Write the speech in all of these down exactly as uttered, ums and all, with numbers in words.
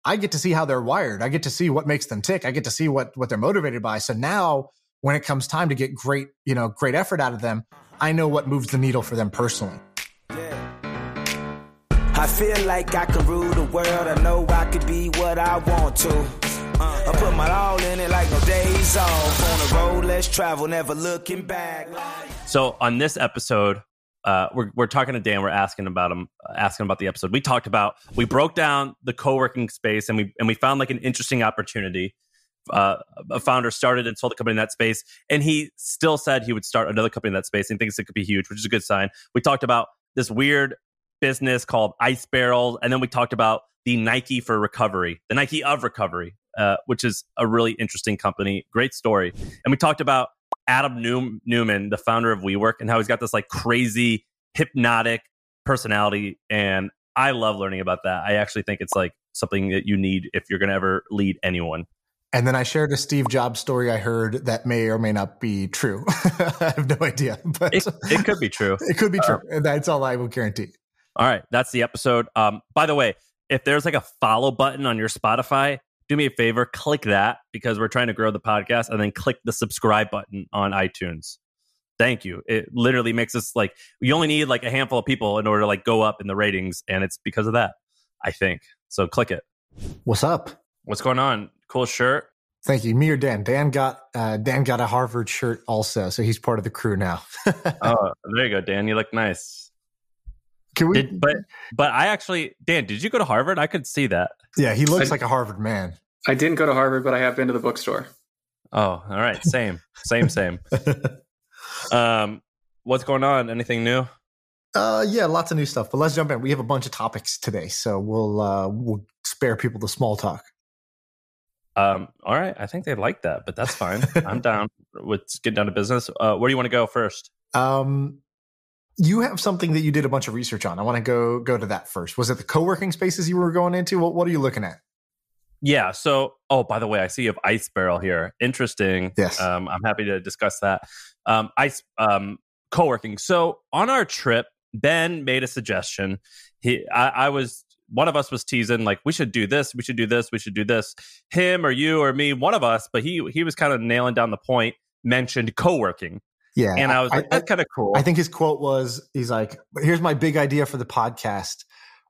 I get to see how they're wired. I get to see what makes them tick. I get to see what, what they're motivated by. So now when it comes time to get great, you know, great effort out of them, I know what moves the needle for them personally. Yeah. I feel like I can rule the world. I know I could be what I want to. Uh, I put my all in it like no days off. On the road, let's travel, never looking back. So on this episode, uh, we're we're talking to Dan. We're asking about him, uh, asking about the episode. We talked about, we broke down the co-working space, and we and we found like an interesting opportunity. Uh, a founder started and sold a company in that space, and he still said he would start another company in that space and thinks it could be huge, which is a good sign. We talked about this weird business called Ice Barrel, and then we talked about the Nike for Recovery, the Nike of Recovery, uh, which is a really interesting company. Great story. And we talked about Adam Neum- Neumann, the founder of WeWork, and how he's got this like crazy hypnotic personality. And I love learning about that. I actually think it's like something that you need if you're going to ever lead anyone. And then I shared a Steve Jobs story I heard that may or may not be true. I have no idea, but it, it could be true. It could be true. Uh, and that's all I will guarantee. All right. That's the episode. Um, by the way, if there's like a follow button on your Spotify, do me a favor, click that, because we're trying to grow the podcast, and then click the subscribe button on iTunes. Thank you. It literally makes us like, you only need like a handful of people in order to like go up in the ratings. And it's because of that, I think. So click it. What's up? What's going on? Cool shirt. Thank you. Me or Dan? Dan got uh, Dan got a Harvard shirt also, so he's part of the crew now. Oh, there you go, Dan. You look nice. Can we? Did, but but I actually, Dan, did you go to Harvard? I could see that. Yeah, he looks I, like a Harvard man. I didn't go to Harvard, but I have been to the bookstore. Oh, all right. Same, same, same. Um, what's going on? Anything new? Uh, yeah, lots of new stuff. But let's jump in. We have a bunch of topics today, so we'll uh, we'll spare people the small talk. Um, all right. I think they like that, but that's fine. I'm down with getting down to business. Uh, where do you want to go first? Um, you have something that you did a bunch of research on. I want to go go to that first. Was it the co-working spaces you were going into? What What are you looking at? Yeah. So, oh, by the way, I see you have Ice Barrel here. Interesting. Yes. Um, I'm happy to discuss that. Um, Ice um, co-working. So on our trip, Ben made a suggestion. He, I, I was. One of us was teasing, like, we should do this, we should do this, we should do this. Him or you or me, one of us, but he he was kind of nailing down the point, mentioned co-working. Yeah. And I was like, I, that's kind of cool. I think his quote was, he's like, here's my big idea for the podcast.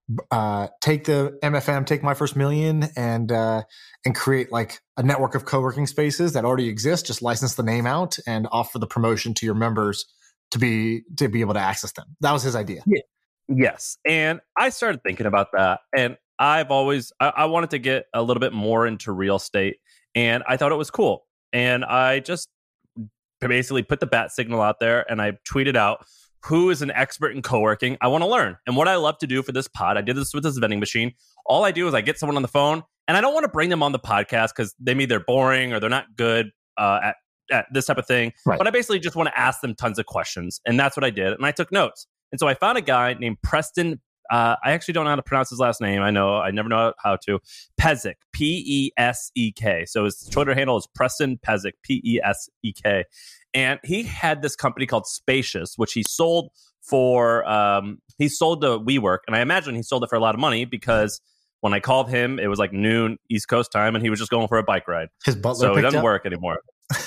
Uh, take the M F M, take my first million, and uh, and create like a network of co-working spaces that already exist. Just license the name out and offer the promotion to your members to be to be able to access them. That was his idea. Yeah. Yes. And I started thinking about that. And I've always, I, I wanted to get a little bit more into real estate. And I thought it was cool. And I just basically put the bat signal out there, and I tweeted out, who is an expert in co-working? I want to learn. And what I love to do for this pod, I did this with this vending machine. All I do is I get someone on the phone, and I don't want to bring them on the podcast because they maybe they're boring or they're not good uh, at, at this type of thing. Right. But I basically just want to ask them tons of questions. And that's what I did. And I took notes. And so I found a guy named Preston. Uh, I actually don't know how to pronounce his last name. I know I never know how to. Pezik, P E S E K. So his Twitter handle is Preston Pezik, P E S E K. And he had this company called Spacious, which he sold for. Um, he sold to WeWork, and I imagine he sold it for a lot of money because when I called him, it was like noon East Coast time, and he was just going for a bike ride. His butler so it doesn't up? work anymore.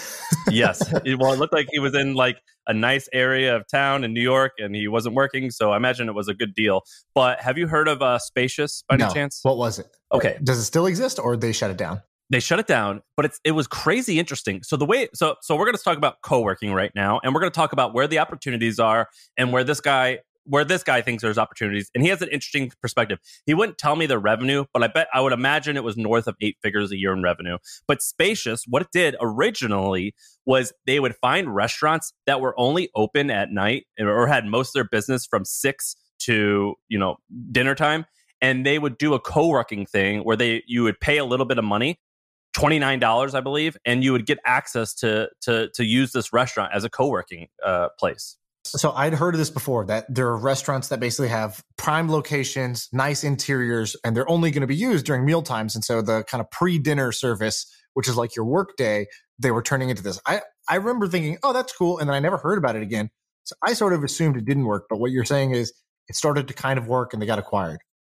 Yes. It, well, it looked like he was in like a nice area of town in New York, and he wasn't working. So I imagine it was a good deal. But have you heard of uh, Spacious by no. any chance? What was it? Okay. Does it still exist, or did they shut it down? They shut it down, but it's it was crazy interesting. So the way so so we're going to talk about co-working right now, and we're going to talk about where the opportunities are and where this guy where this guy thinks there's opportunities. And he has an interesting perspective. He wouldn't tell me the revenue, but I bet I would imagine it was north of eight figures a year in revenue. But Spacious, what it did originally was they would find restaurants that were only open at night or had most of their business from six to, you know, dinner time. And they would do a co-working thing where they you would pay a little bit of money, twenty-nine dollars, I believe, and you would get access to to to use this restaurant as a co-working uh, place. So I'd heard of this before, that there are restaurants that basically have prime locations, nice interiors, and they're only going to be used during meal times. And so the kind of pre-dinner service, which is like your work day, they were turning into this. I, I remember thinking, oh, that's cool. And then I never heard about it again. So I sort of assumed it didn't work. But what you're saying is it started to kind of work and they got acquired.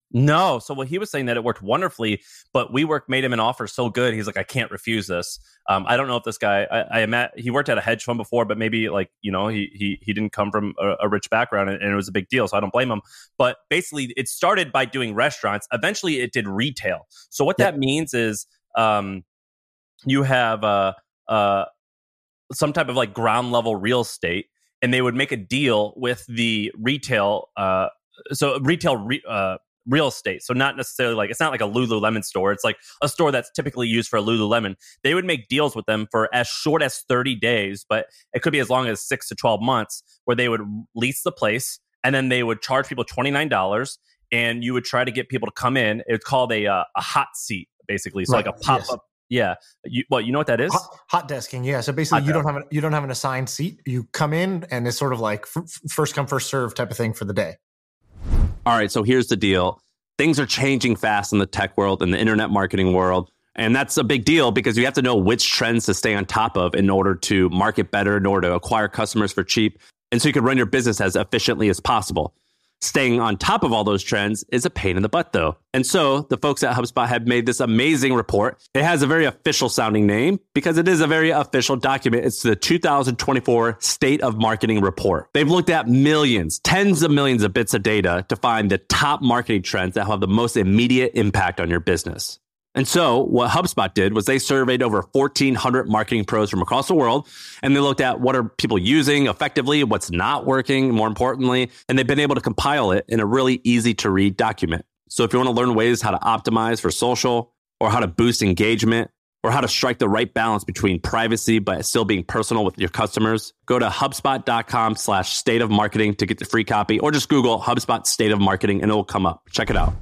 No. So what he was saying that it worked wonderfully, but WeWork made him an offer so good. He's like, I can't refuse this. Um, I don't know if this guy, I, I am at, he worked at a hedge fund before, but maybe like, you know, he he he didn't come from a, a rich background and, and it was a big deal. So I don't blame him. But basically it started by doing restaurants. Eventually it did retail. So what yeah. that means is um, you have uh, uh, some type of like ground level real estate, and they would make a deal with the retail. Uh, so retail, re, uh, real estate. So not necessarily like, it's not like a Lululemon store. It's like a store that's typically used for a Lululemon. They would make deals with them for as short as thirty days, but it could be as long as six to twelve months where they would lease the place and then they would charge people twenty-nine dollars and you would try to get people to come in. It's called a, uh, a hot seat basically. So right. like a pop-up. Yes. Yeah. You, well, you know what that is? Hot, hot desking. Yeah. So basically hot you desk. don't have an, you don't have an assigned seat. You come in and it's sort of like f- first come, first serve type of thing for the day. All right, so here's the deal. Things are changing fast in the tech world and the internet marketing world. And that's a big deal because you have to know which trends to stay on top of in order to market better, in order to acquire customers for cheap. And so you can run your business as efficiently as possible. Staying on top of all those trends is a pain in the butt, though. And so the folks at HubSpot have made this amazing report. It has a very official sounding name because it is a very official document. It's the two thousand twenty-four State of Marketing Report. They've looked at millions, tens of millions of bits of data to find the top marketing trends that have the most immediate impact on your business. And so what HubSpot did was they surveyed over fourteen hundred marketing pros from across the world, and they looked at what are people using effectively, what's not working, more importantly, and they've been able to compile it in a really easy to read document. So if you want to learn ways how to optimize for social, or how to boost engagement, or how to strike the right balance between privacy but still being personal with your customers, go to HubSpot.com slash state of marketing to get the free copy, or just Google HubSpot State of Marketing and it will come up. Check it out.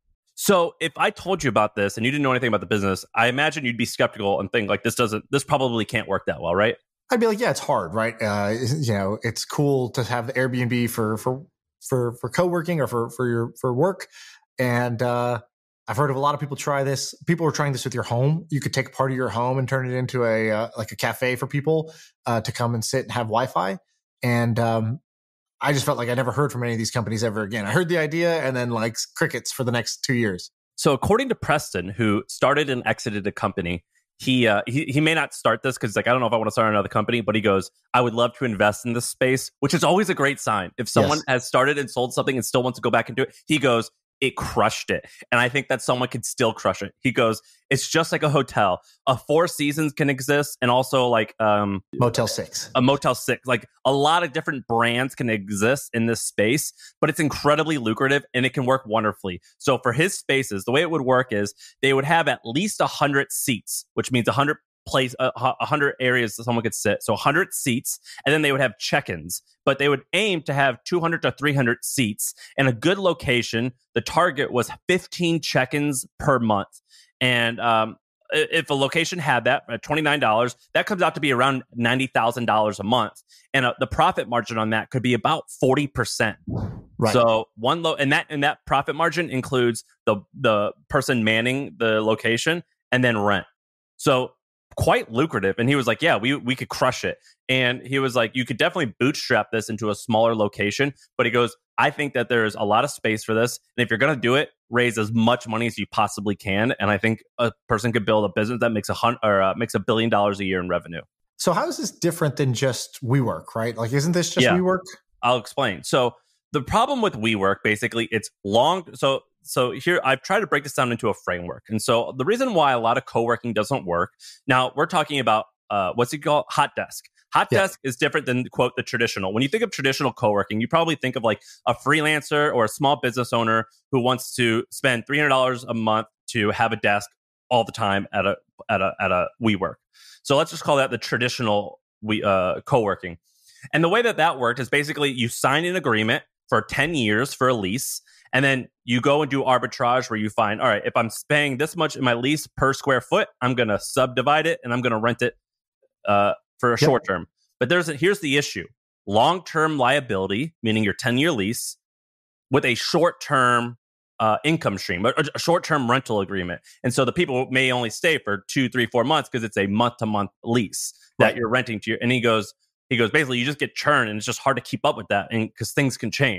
So if I told you about this and you didn't know anything about the business, I imagine you'd be skeptical and think like this doesn't, this probably can't work that well, right? I'd be like, yeah, it's hard, right? Uh, you know, it's cool to have the Airbnb for for for for co-working or for for your for work, and uh, I've heard of a lot of people try this. People are trying this with your home. You could take part of your home and turn it into a uh, like a cafe for people uh, to come and sit and have Wi-Fi, and um, I just felt like I never heard from any of these companies ever again. I heard the idea and then like crickets for the next two years. So according to Preston, who started and exited a company, he uh, he, he may not start this because like, I don't know if I want to start another company, but he goes, I would love to invest in this space, which is always a great sign. If someone yes. has started and sold something and still wants to go back and do it, he goes, it crushed it. And I think that someone could still crush it. He goes, it's just like a hotel. A Four Seasons can exist, and also like um, Motel Six. A Motel Six. Like a lot of different brands can exist in this space, but it's incredibly lucrative and it can work wonderfully. So for his spaces, the way it would work is they would have at least one hundred seats, which means one hundred place a uh, hundred areas that someone could sit. So one hundred seats, and then they would have check-ins, but they would aim to have two hundred to three hundred seats in a good location. The target was fifteen check-ins per month. And um, if a location had that at twenty-nine dollars, that comes out to be around ninety thousand dollars a month. And uh, the profit margin on that could be about forty percent. Right. So one low, and that, and that profit margin includes the, the person manning the location and then rent. So quite lucrative. And he was like, yeah, we we could crush it. And he was like, you could definitely bootstrap this into a smaller location. But he goes, I think that there's a lot of space for this. And if you're going to do it, raise as much money as you possibly can. And I think a person could build a business that makes a hun- or uh, makes a billion dollars a year in revenue. So how is this different than just WeWork, right? Like, isn't this just yeah. WeWork? I'll explain. So the problem with WeWork, basically, it's long. So So here, I've tried to break this down into a framework. And so the reason why a lot of co-working doesn't work, now we're talking about, uh, what's it called? Hot desk. Hot yeah. desk is different than, quote, the traditional. When you think of traditional co-working, you probably think of like a freelancer or a small business owner who wants to spend three hundred dollars a month to have a desk all the time at a at a, at a WeWork. So let's just call that the traditional we uh, co-working. And the way that that worked is basically you sign an agreement for ten years for a lease. And then you go and do arbitrage where you find, all right, if I'm paying this much in my lease per square foot, I'm going to subdivide it and I'm going to rent it uh, for a yep. short term. But there's a, here's the issue. Long-term liability, meaning your ten-year lease, with a short-term uh, income stream, a, a short-term rental agreement. And so the people may only stay for two, three, four months because it's a month-to-month lease that right. you're renting to your. And he goes, he goes, basically, you just get churn and it's just hard to keep up with that and because things can change.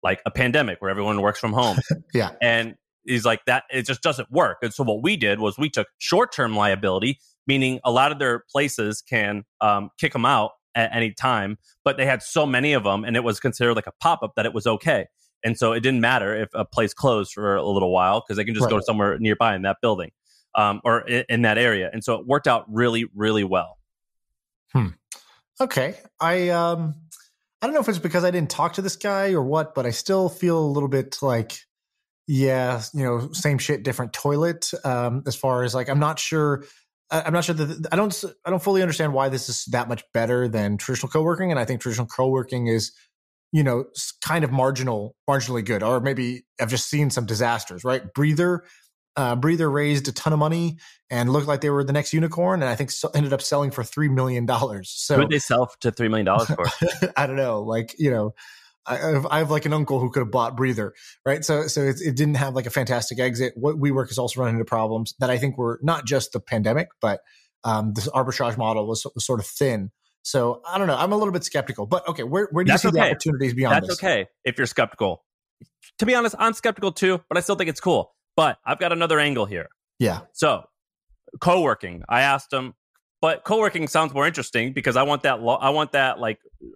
like a pandemic where everyone works from home. Yeah. And he's like, that it just doesn't work. And so what we did was we took short-term liability, meaning a lot of their places can um, kick them out at any time, but they had so many of them and it was considered like a pop-up that it was okay. And so it didn't matter if a place closed for a little while because they can just right. go somewhere nearby in that building um, or in, in that area. And so it worked out really, really well. Hmm. Okay. I um I don't know if it's because I didn't talk to this guy or what, but I still feel a little bit like, yeah, you know, same shit, different toilet. Um, as far as like, I'm not sure. I'm not sure that I don't. I don't fully understand why this is that much better than traditional co-working, and I think traditional co-working is, you know, kind of marginal, marginally good, or maybe I've just seen some disasters. Right, Breather, uh, Breather raised a ton of money and looked like they were the next unicorn, and I think so, ended up selling for three million dollars. So who did they sell to three million dollars for? I don't know, like you know. I have, I have like an uncle who could have bought Breather, right? So, so it, it didn't have like a fantastic exit. What WeWork is also running into problems that I think were not just the pandemic, but um, this arbitrage model was, was sort of thin. So I don't know. I'm a little bit skeptical, but okay. Where, where do you That's see okay. the opportunities beyond That's this? That's okay if you're skeptical. To be honest, I'm skeptical too, but I still think it's cool. But I've got another angle here. Yeah. So co-working, I asked him, but co-working sounds more interesting because I want that. Lo- I want that like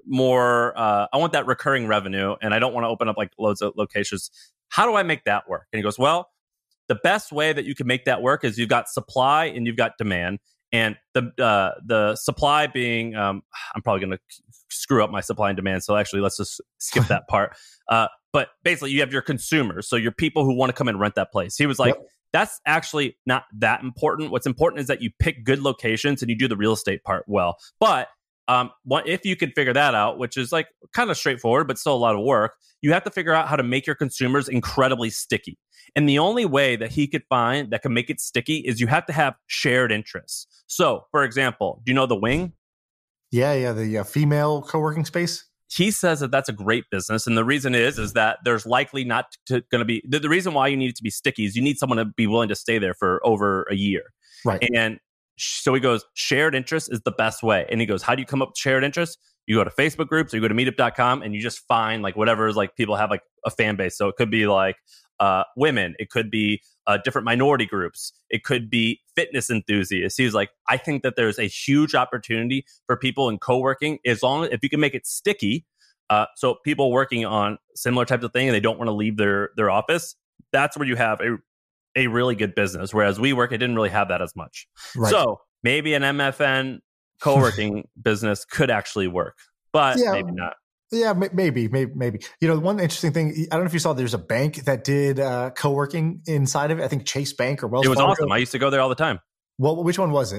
more. Uh, I want that recurring revenue, and I don't want to open up like loads of locations. How do I make that work? And he goes, well, the best way that you can make that work is you've got supply and you've got demand, and the uh, the supply being. Um, I'm probably going to screw up my supply and demand, so actually let's just skip that part. Uh, but basically, you have your consumers, so your people who want to come and rent that place. He was like. Yep. That's actually not that important. What's important is that you pick good locations and you do the real estate part well. But um, what, if you can figure that out, which is like kind of straightforward, but still a lot of work, you have to figure out how to make your consumers incredibly sticky. And the only way that he could find that can make it sticky is you have to have shared interests. So, for example, do you know The Wing? Yeah, yeah, the uh, female co-working space. He says that that's a great business. And the reason is, is that there's likely not to, going to be, the, the reason why you need it to be sticky is you need someone to be willing to stay there for over a year. Right. And so he goes, shared interest is the best way. And he goes, how do you come up with shared interest? You go to Facebook groups or you go to meetup dot com and you just find like whatever is like people have like a fan base. So it could be like uh, women. It could be uh, different minority groups. It could be fitness enthusiasts. He's like, I think that there's a huge opportunity for people in co-working as long as if you can make it sticky. Uh, so people working on similar types of thing and they don't want to leave their their office. That's where you have a a really good business. Whereas WeWork, it didn't really have that as much. Right. So maybe an M F N co-working business could actually work, but yeah. maybe not. Yeah, maybe, maybe, maybe. You know, one interesting thing, I don't know if you saw, there's a bank that did uh, co-working inside of it. I think Chase Bank or Wells Fargo. It was Fargo. Awesome. I used to go there all the time. Well, which one was it?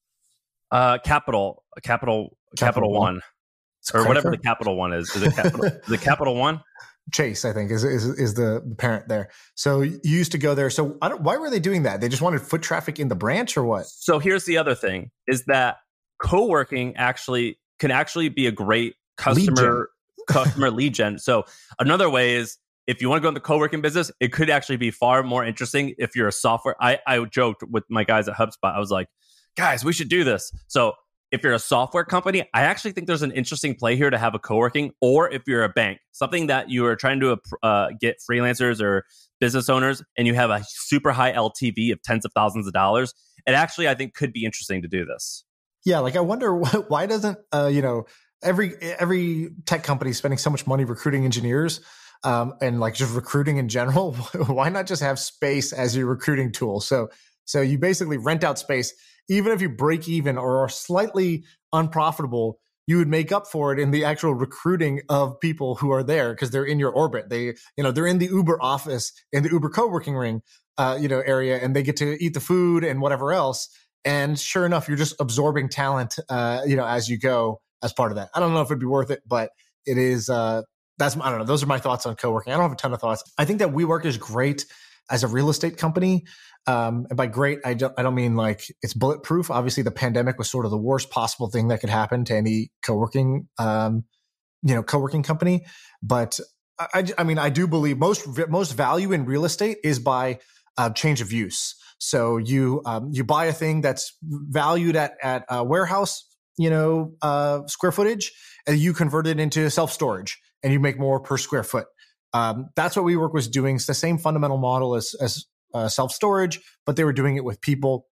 Uh, Capital, Capital, Capital, Capital One, or whatever the Capital One is. Is it Capital? Is it Capital One? Chase, I think, is is is the parent there. So you used to go there. So I don't, why were they doing that? They just wanted foot traffic in the branch, or what? So here's the other thing: is that co-working actually can actually be a great customer customer lead gen. So another way is if you want to go in the co-working business, it could actually be far more interesting if you're a software. I, I joked with my guys at HubSpot. I was like, guys, we should do this. So if you're a software company, I actually think there's an interesting play here to have a co-working, or if you're a bank, something that you are trying to uh, get freelancers or business owners and you have a super high L T V of tens of thousands of dollars, it actually, I think, could be interesting to do this. Yeah, like I wonder why doesn't, uh, you know, Every every tech company is spending so much money recruiting engineers um, and like just recruiting in general. Why not just have space as your recruiting tool? So so you basically rent out space. Even if you break even or are slightly unprofitable, you would make up for it in the actual recruiting of people who are there because they're in your orbit. They, you know, they're in the Uber office, in the Uber co-working ring, uh, you know, area, and they get to eat the food and whatever else. And sure enough, you're just absorbing talent, uh, you know, as you go. As part of that. I don't know if it'd be worth it, but it is, uh, that's, I don't know. Those are my thoughts on co-working. I don't have a ton of thoughts. I think that WeWork is great as a real estate company. Um, and by great, I don't, I don't mean like it's bulletproof. Obviously the pandemic was sort of the worst possible thing that could happen to any co-working, um, you know, co-working company. But I, I mean, I do believe most, most value in real estate is by uh, change of use. So you, um, you buy a thing that's valued at, at a warehouse, you know, uh, square footage, and you convert it into self-storage and you make more per square foot. Um, that's what WeWork was doing. It's the same fundamental model as, as uh, self-storage, but they were doing it with people.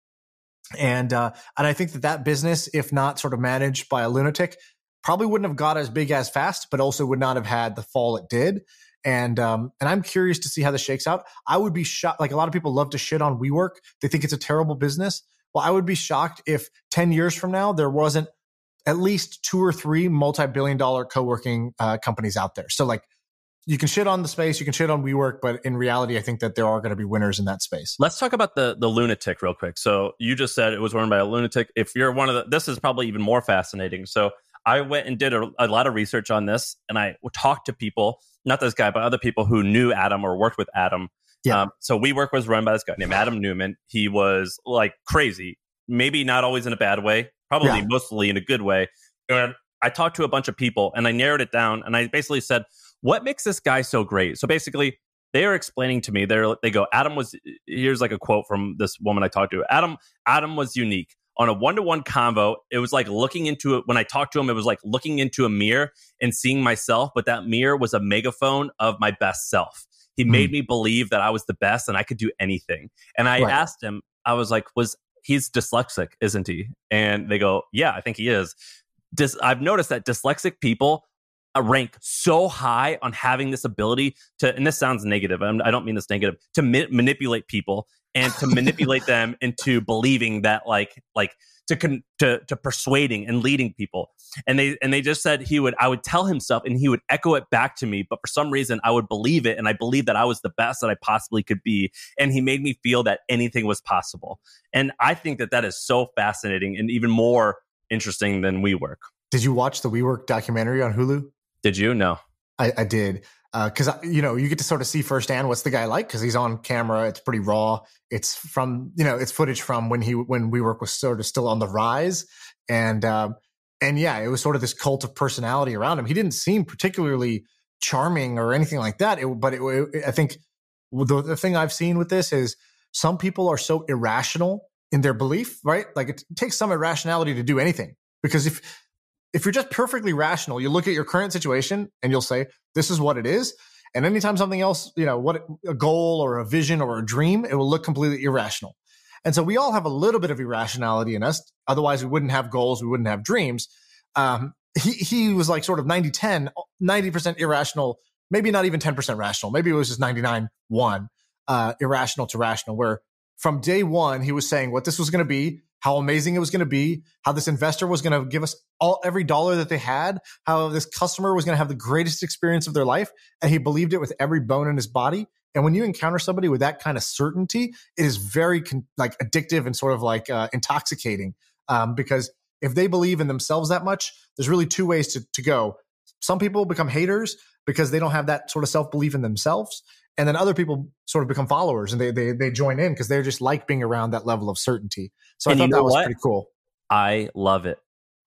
And uh, and I think that that business, if not sort of managed by a lunatic, probably wouldn't have got as big as fast, but also would not have had the fall it did. And um, and I'm curious to see how this shakes out. I would be shocked. Like a lot of people love to shit on WeWork. They think it's a terrible business. Well, I would be shocked if ten years from now there wasn't at least two or three multi-billion dollar co-working uh, companies out there. So like, you can shit on the space, you can shit on WeWork, but in reality, I think that there are going to be winners in that space. Let's talk about the the lunatic real quick. So you just said it was run by a lunatic. If you're one of the, this is probably even more fascinating. So I went and did a, a lot of research on this, and I talked to people, not this guy, but other people who knew Adam or worked with Adam. Yeah. Um, so WeWork was run by this guy named Adam Newman. He was like crazy, maybe not always in a bad way, probably Yeah. mostly in a good way. And I talked to a bunch of people, and I narrowed it down, and I basically said, what makes this guy so great? So basically, they are explaining to me, they're, they go, Adam was, here's like a quote from this woman I talked to. Adam, Adam was unique. On a one-to-one convo, it was like looking into it. When I talked to him, it was like looking into a mirror and seeing myself, but that mirror was a megaphone of my best self. He mm. made me believe that I was the best and I could do anything. And I right. asked him, I was like, was he's dyslexic, isn't he? And they go, yeah, I think he is. Dis- I've noticed that dyslexic people uh, rank so high on having this ability to, and this sounds negative, I'm, I don't mean this negative, to ma- manipulate people and to manipulate them into believing that like, like to, con- to, to persuading and leading people. And they, and they just said he would, I would tell him stuff and he would echo it back to me. But for some reason I would believe it. And I believed that I was the best that I possibly could be. And he made me feel that anything was possible. And I think that that is so fascinating and even more interesting than WeWork. Did you watch the WeWork documentary on Hulu? Did you? No. I, I did. Because, uh, you know, you get to sort of see firsthand what's the guy like because he's on camera. It's pretty raw. It's from, you know, it's footage from when he, when WeWork was sort of still on the rise. And, um, and yeah, it was sort of this cult of personality around him. He didn't seem particularly charming or anything like that. It, but it, it, I think the, the thing I've seen with this is some people are so irrational in their belief, right? Like it takes some irrationality to do anything because if, If you're just perfectly rational, you look at your current situation and you'll say, this is what it is. And anytime something else, you know, what a goal or a vision or a dream, it will look completely irrational. And so we all have a little bit of irrationality in us. Otherwise, we wouldn't have goals. We wouldn't have dreams. Um, he, he was like sort of ninety ten, ninety percent irrational, maybe not even ten percent rational. Maybe it was just ninety-nine one, uh, irrational to rational, where from day one, he was saying what this was going to be, how amazing it was going to be, how this investor was going to give us all every dollar that they had, how this customer was going to have the greatest experience of their life. And he believed it with every bone in his body. And when you encounter somebody with that kind of certainty, it is very con- like addictive and sort of like uh, intoxicating um, because if they believe in themselves that much, there's really two ways to, to go. Some people become haters because they don't have that sort of self-belief in themselves. And then other people sort of become followers and they they they join in because they're just like being around that level of certainty. So and I thought you know that was what? pretty cool. I love it.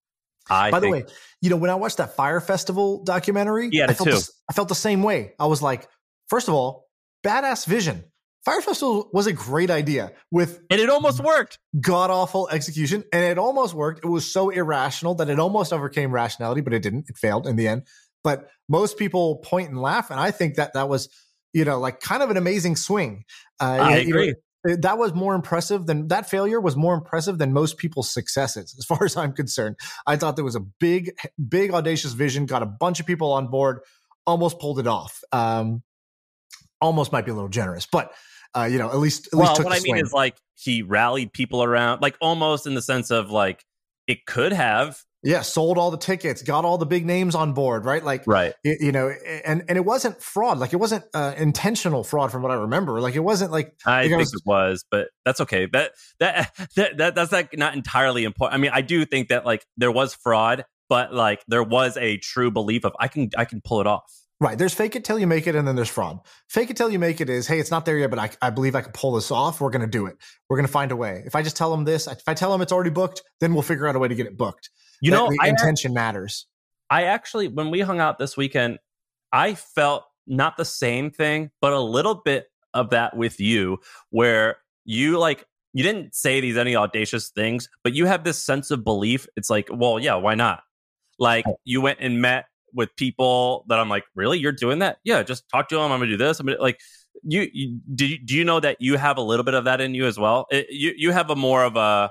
I By think- the way, you know, when I watched that Fire Festival documentary, Yeah, I felt too. the, I felt the same way. I was like, first of all, badass vision. Fire Festival was a great idea with and it almost worked. god awful execution, and it almost worked. It was so irrational that it almost overcame rationality, but it didn't. It failed in the end. But most people point and laugh, and I think that that was, you know, like kind of an amazing swing. Uh, I you agree. know, that was more impressive than that failure was more impressive than most people's successes, as far as I'm concerned. I thought there was a big, big audacious vision, got a bunch of people on board, almost pulled it off. Um, almost might be a little generous, but uh, you know, at least at least Well, took what the I mean swing. is like he rallied people around, like almost in the sense of like it could have. Yeah, sold all the tickets, got all the big names on board, right? Like, Right. You, you know, and and it wasn't fraud. Like, it wasn't uh, intentional fraud, from what I remember. Like, it wasn't like I like think was, it was, but that's okay. That that that, that that's like not entirely important. I mean, I do think that like there was fraud, but like there was a true belief of I can I can pull it off. right. There's fake it till you make it, and then there's fraud. Fake it till you make it is, hey, it's not there yet, but I, I believe I can pull this off. We're going to do it. We're going to find a way. If I just tell them this, if I tell them it's already booked, then we'll figure out a way to get it booked. You That- know, the I intention matters. I actually, when we hung out this weekend, I felt not the same thing, but a little bit of that with you, where you like, you didn't say these any audacious things, but you have this sense of belief. It's like, well, yeah, why not? Like you went and met with people that I'm like, really, you're doing that? Yeah, just talk to them. I'm gonna do this. I'm gonna like you. you do you, do you know that you have a little bit of that in you as well? It, you you have a more of a.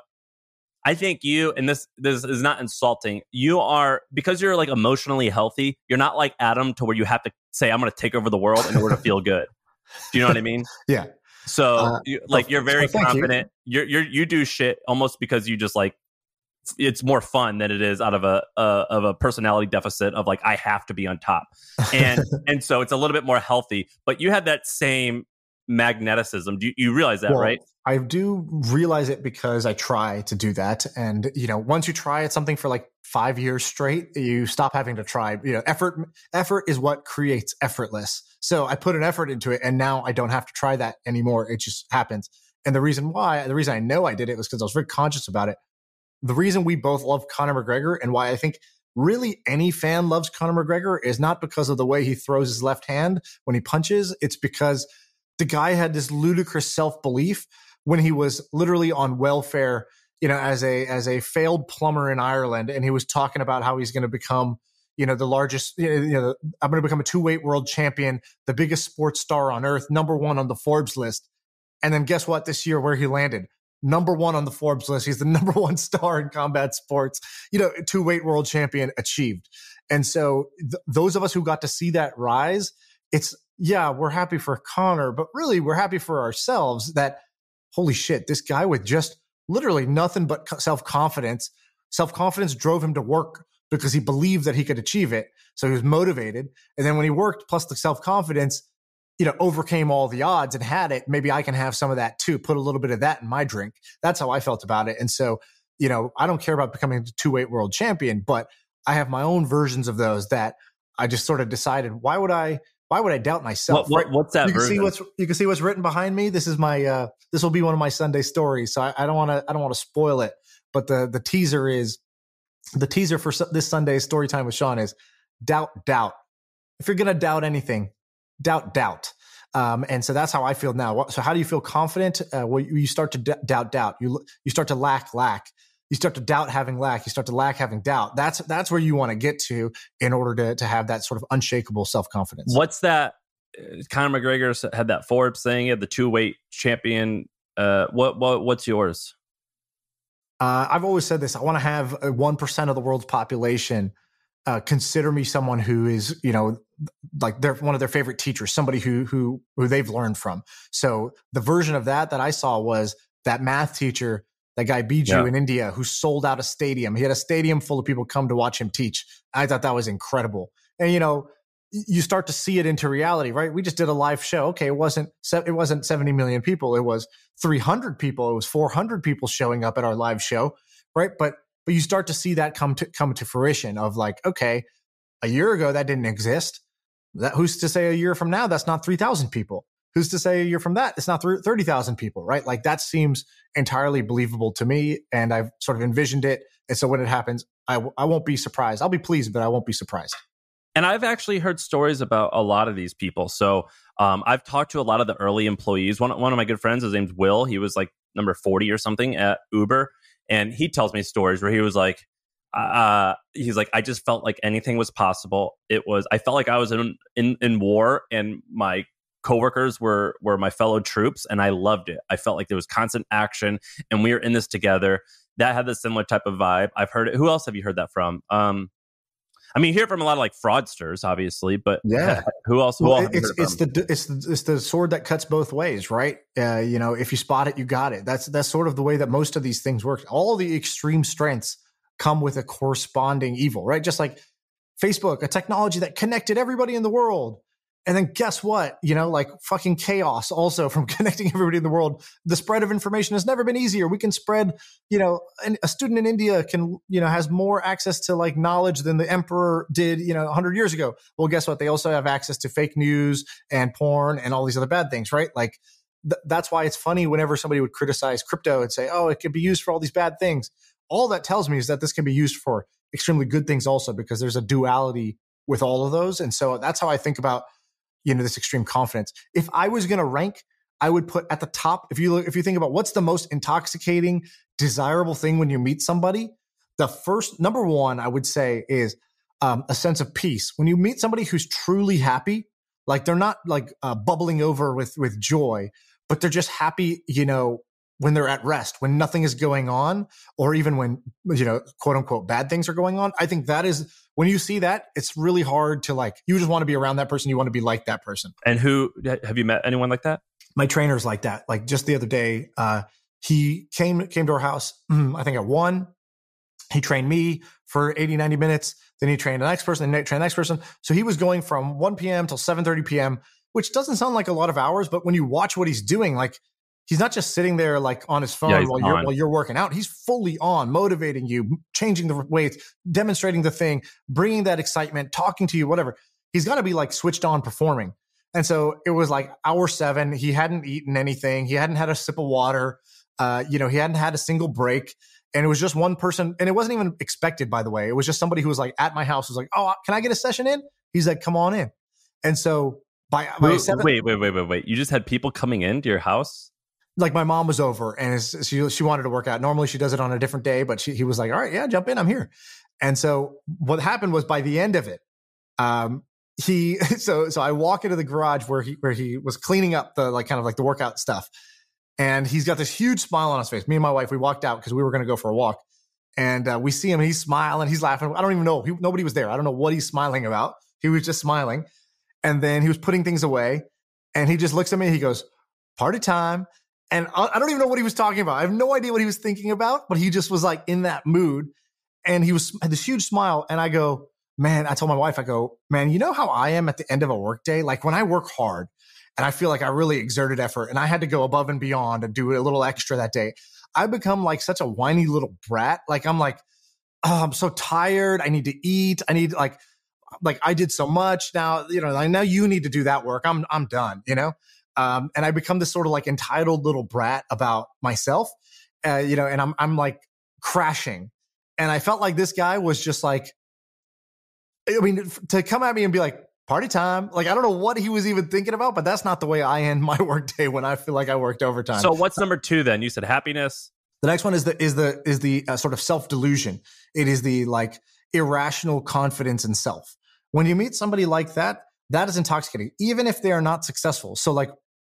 I think you, and this this is not insulting. You are, because you're like emotionally healthy. You're not like Adam to where you have to say, I'm going to take over the world in order to feel good. Do you know what I mean? Yeah. So uh, you, like you're very so confident. You. You're you're you do shit almost because you just like it's more fun than it is out of a, a of a personality deficit of like I have to be on top, and and so it's a little bit more healthy. But you have that same magneticism. Do you, you realize that, well, right? I do realize it because I try to do that. And, you know, once you try at something for like five years straight, you stop having to try. You know, effort, effort is what creates effortless. So I put an effort into it and now I don't have to try that anymore. It just happens. And the reason why, the reason I know I did it was because I was very conscious about it. The reason we both love Conor McGregor and why I think really any fan loves Conor McGregor is not because of the way he throws his left hand when he punches. It's because the guy had this ludicrous self-belief when he was literally on welfare, you know, as a as a failed plumber in Ireland, and he was talking about how he's going to become, you know, the largest, you know, I'm going to become a two-weight world champion, the biggest sports star on earth, number one on the Forbes list. And then guess what? This year, where he landed, number one on the Forbes list. He's the number one star in combat sports. You know, two-weight world champion achieved. And so th- those of us who got to see that rise, it's yeah, we're happy for Conor, but really we're happy for ourselves that. Holy shit, this guy with just literally nothing but self-confidence. Self-confidence drove him to work because he believed that he could achieve it. So he was motivated. And then when he worked, plus the self-confidence, you know, overcame all the odds and had it. Maybe I can have some of that too. Put a little bit of that in my drink. That's how I felt about it. And so, you know, I don't care about becoming a two-weight world champion, but I have my own versions of those that I just sort of decided, why would I Why would I doubt myself? What, what, what's that you can version? see what's you can see what's written behind me. This is my uh, this will be one of my Sunday stories. So I, I don't want to I don't want to spoil it. But the the teaser is the teaser for this Sunday's story time with Sean is doubt, doubt. If you're gonna doubt anything, doubt, doubt. Um, and so that's how I feel now. So how do you feel confident? Uh, well, you start to d- doubt, doubt. You you start to lack, lack. You start to doubt having lack. You start to lack having doubt. That's that's where you want to get to in order to to have that sort of unshakable self-confidence. What's that? Uh, Conor McGregor had that Forbes thing. He had the two-weight champion. Uh, what what what's yours? Uh, I've always said this. I want to have one percent of the world's population uh, consider me someone who is, you know, like they're one of their favorite teachers, somebody who who who they've learned from. So the version of that that I saw was that math teacher. That guy Biju yeah. in India who sold out a stadium. He had a stadium full of people come to watch him teach. I thought that was incredible. And, you know, you start to see it into reality, right? We just did a live show. Okay, it wasn't it wasn't seventy million people. It was three hundred people. It was four hundred people showing up at our live show, right? But but you start to see that come to come to fruition of like, okay, a year ago that didn't exist. That who's to say a year from now that's not three thousand people? Who's to say a year from that it's not thirty thousand people, right? Like that seems entirely believable to me, and I've sort of envisioned it. And so when it happens, I, w- I won't be surprised. I'll be pleased, but I won't be surprised. And I've actually heard stories about a lot of these people. So um, I've talked to a lot of the early employees. One, one of my good friends, his name's Will. He was like number forty or something at Uber. And he tells me stories where he was like, uh, he's like, I just felt like anything was possible. It was, I felt like I was in, in, in war, and my coworkers were were my fellow troops, and I loved it. I felt like there was constant action, and we were in this together. That had the similar type of vibe. I've heard it. Who else have you heard that from? Um, I mean, you hear it from a lot of like fraudsters, obviously, but yeah, who else? Who well, else it's it's the it's the it's the sword that cuts both ways, right? Uh, you know, if you spot it, you got it. That's that's sort of the way that most of these things work. All the extreme strengths come with a corresponding evil, right? Just like Facebook, a technology that connected everybody in the world. And then guess what? You know, like fucking chaos also from connecting everybody in the world. The spread of information has never been easier. We can spread, you know, a student in India can, you know, has more access to like knowledge than the emperor did, you know, a hundred years ago. Well, guess what? They also have access to fake news and porn and all these other bad things, right? Like th- that's why it's funny whenever somebody would criticize crypto and say, oh, it could be used for all these bad things. All that tells me is that this can be used for extremely good things also, because there's a duality with all of those. And so that's how I think about, you know, this extreme confidence. If I was going to rank, I would put at the top, if you look, if you think about what's the most intoxicating, desirable thing when you meet somebody, the first number one I would say is um, a sense of peace. When you meet somebody who's truly happy, like they're not like uh, bubbling over with with joy, but they're just happy, you know, when they're at rest, when nothing is going on, or even when, you know, quote unquote, bad things are going on. I think that is, when you see that, it's really hard to like, you just want to be around that person. You want to be like that person. And who, have you met anyone like that? My trainer's like that. Like just the other day, uh, he came, came to our house, I think at one, he trained me for eighty, ninety minutes. Then he trained the next person, then he trained the next person. So he was going from one p.m. till seven thirty p.m., which doesn't sound like a lot of hours, but when you watch what he's doing, like he's not just sitting there like on his phone Yeah, while on. you're while you're working out. He's fully on, motivating you, changing the weights, demonstrating the thing, bringing that excitement, talking to you, whatever. He's got to be like switched on performing. And so it was like hour seven. He hadn't eaten anything. He hadn't had a sip of water. Uh, you know, he hadn't had a single break. And it was just one person. And it wasn't even expected, by the way. It was just somebody who was like at my house was like, oh, can I get a session in? He's like, come on in. And so by, by wait, seven, wait, wait, wait, wait, wait. You just had people coming into your house? Like my mom was over and she she wanted to work out. Normally she does it on a different day, but she, he was like, all right, yeah, jump in. I'm here. And so what happened was by the end of it, um, he, so, so I walk into the garage where he, where he was cleaning up the, like, kind of like the workout stuff. And he's got this huge smile on his face. Me and my wife, we walked out because we were going to go for a walk. And uh, we see him and he's smiling, he's laughing. I don't even know. He, nobody was there. I don't know what he's smiling about. He was just smiling. And then he was putting things away. And he just looks at me. He goes, party time. And I, I don't even know what he was talking about. I have no idea what he was thinking about, but he just was like in that mood. And he was had this huge smile. And I go, man, I told my wife, I go, man, you know how I am at the end of a work day? Like when I work hard, and I feel like I really exerted effort and I had to go above and beyond and do a little extra that day, I become like such a whiny little brat. Like I'm like, oh, I'm so tired. I need to eat. I need like, like I did so much now, you know, like now you need to do that work. I'm, I'm done, you know? Um, and I become this sort of like entitled little brat about myself, uh, you know, and I'm, I'm like crashing. And I felt like this guy was just like, I mean, to come at me and be like, party time. Like, I don't know what he was even thinking about, but that's not the way I end my work day when I feel like I worked overtime. So what's number two then? You said happiness. The next one is the, is the, is the uh, sort of self-delusion. It is the like irrational confidence in self. When you meet somebody like that, that is intoxicating, even if they are not successful. So like,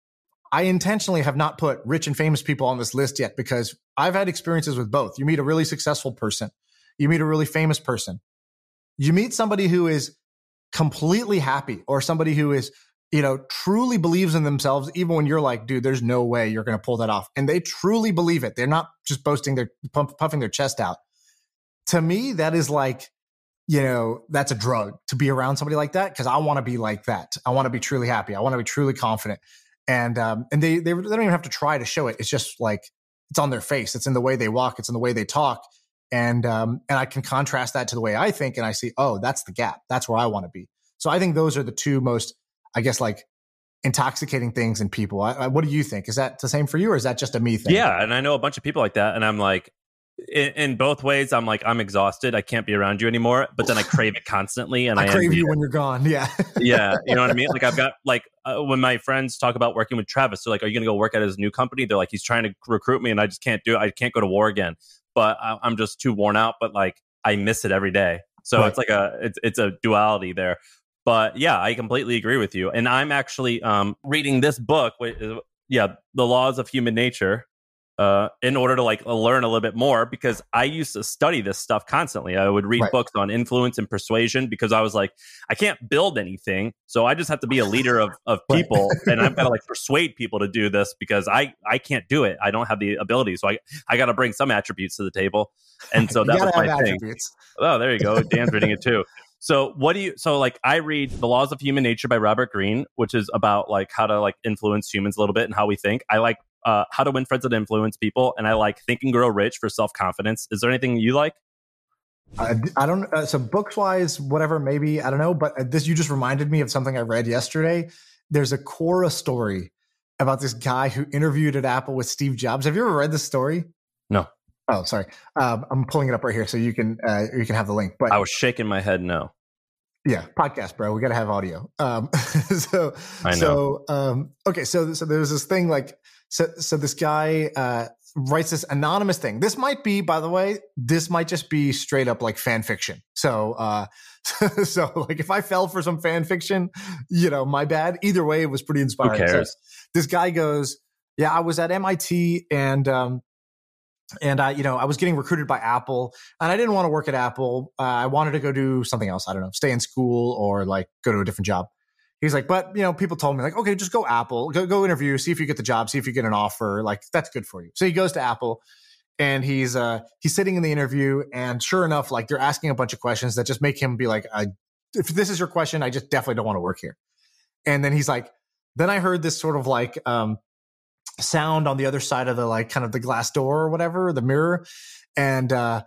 I intentionally have not put rich and famous people on this list yet because I've had experiences with both. You meet a really successful person. You meet a really famous person. You meet somebody who is completely happy or somebody who is, you know, truly believes in themselves, even when you're like, dude, there's no way you're going to pull that off. And they truly believe it. They're not just boasting, they're puff, puffing their chest out. To me, that is like, you know, that's a drug to be around somebody like that. Cause I want to be like that. I want to be truly happy. I want to be truly confident. And, um, and they, they, they don't even have to try to show it. It's just like, it's on their face. It's in the way they walk. It's in the way they talk. And, um, and I can contrast that to the way I think. And I see, oh, that's the gap. That's where I want to be. So I think those are the two most, I guess, like intoxicating things in people. I, I, what do you think? Is that the same for you or is that just a me thing? Yeah. And I know a bunch of people like that. And I'm like, in, in both ways, I'm like, I'm exhausted. I can't be around you anymore. But then I crave it constantly. And I, I crave envy you it. when you're gone. Yeah. Yeah. You know what I mean? Like I've got like, uh, when my friends talk about working with Travis, they're like, are you going to go work at his new company? They're like, he's trying to recruit me and I just can't do it. I can't go to war again. But I, I'm just too worn out. But like, I miss it every day. So Right. it's like a, it's, it's a duality there. But yeah, I completely agree with you. And I'm actually um, reading this book, which is, yeah, The Laws of Human Nature, uh, in order to like learn a little bit more, because I used to study this stuff constantly. I would read Right. books on influence and persuasion because I was like, I can't build anything. So I just have to be a leader of, of Right. people. And I've got to like persuade people to do this because I, I can't do it. I don't have the ability. So I, I got to bring some attributes to the table. And so You that gotta was my have thing. attributes. Oh, there you go. Dan's reading it too. So what do you, so like I read The Laws of Human Nature by Robert Greene, which is about like how to like influence humans a little bit and how we think. I like uh, How to Win Friends and Influence People. And I like Think and Grow Rich for self-confidence. Is there anything you like? I, I don't, uh, so books wise, whatever, maybe, I don't know, but this, you just reminded me of something I read yesterday. There's a Quora story about this guy who interviewed at Apple with Steve Jobs. Have you ever read this story? No. Oh, sorry. Um, I'm pulling it up right here so you can, uh, you can have the link, but I was shaking my head no. yeah, podcast, bro. We got to have audio. Um, so, I know. so, um, okay. So, so there's this thing like, so, so this guy, uh, writes this anonymous thing. This might be, by the way, this might just be straight up like fan fiction. So, uh, so like if I fell for some fan fiction, you know, my bad. Either way, it was pretty inspiring. Who cares? So this guy goes, yeah, I was at M I T and, um, and I, you know, I was getting recruited by Apple and I didn't want to work at Apple. Uh, I wanted to go do something else. I don't know, stay in school or like go to a different job. He's like, but you know, people told me like, okay, just go Apple, go, go interview, see if you get the job, see if you get an offer. Like that's good for you. So he goes to Apple and he's, uh, he's sitting in the interview and sure enough, like they're asking a bunch of questions that just make him be like, I, if this is your question, I just definitely don't want to work here. And then he's like, then I heard this sort of like, um, sound on the other side of the like kind of the glass door or whatever, the mirror. And, uh,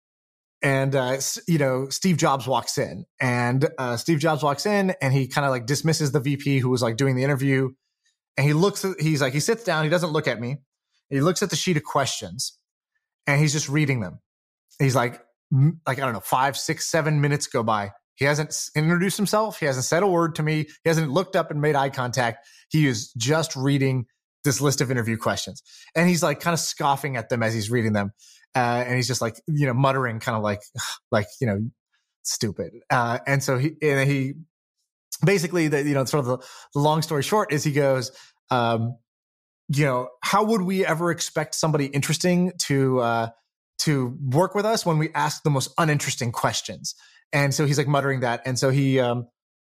And, uh, you know, Steve Jobs walks in and, uh, Steve Jobs walks in and he kind of like dismisses the V P who was like doing the interview. And he looks at, he's like, he sits down. He doesn't look at me. He looks at the sheet of questions and he's just reading them. He's like, like, I don't know, five, six, seven minutes go by. He hasn't introduced himself. He hasn't said a word to me. He hasn't looked up and made eye contact. He is just reading this list of interview questions. And he's like kind of scoffing at them as he's reading them. Uh, and he's just like, you know, muttering kind of like, like, you know, stupid. Uh, and so he, and he basically, the, you know, sort of the, the long story short is he goes, um, you know, how would we ever expect somebody interesting to, uh, to work with us when we ask the most uninteresting questions? And so he's like muttering that. And so he, um,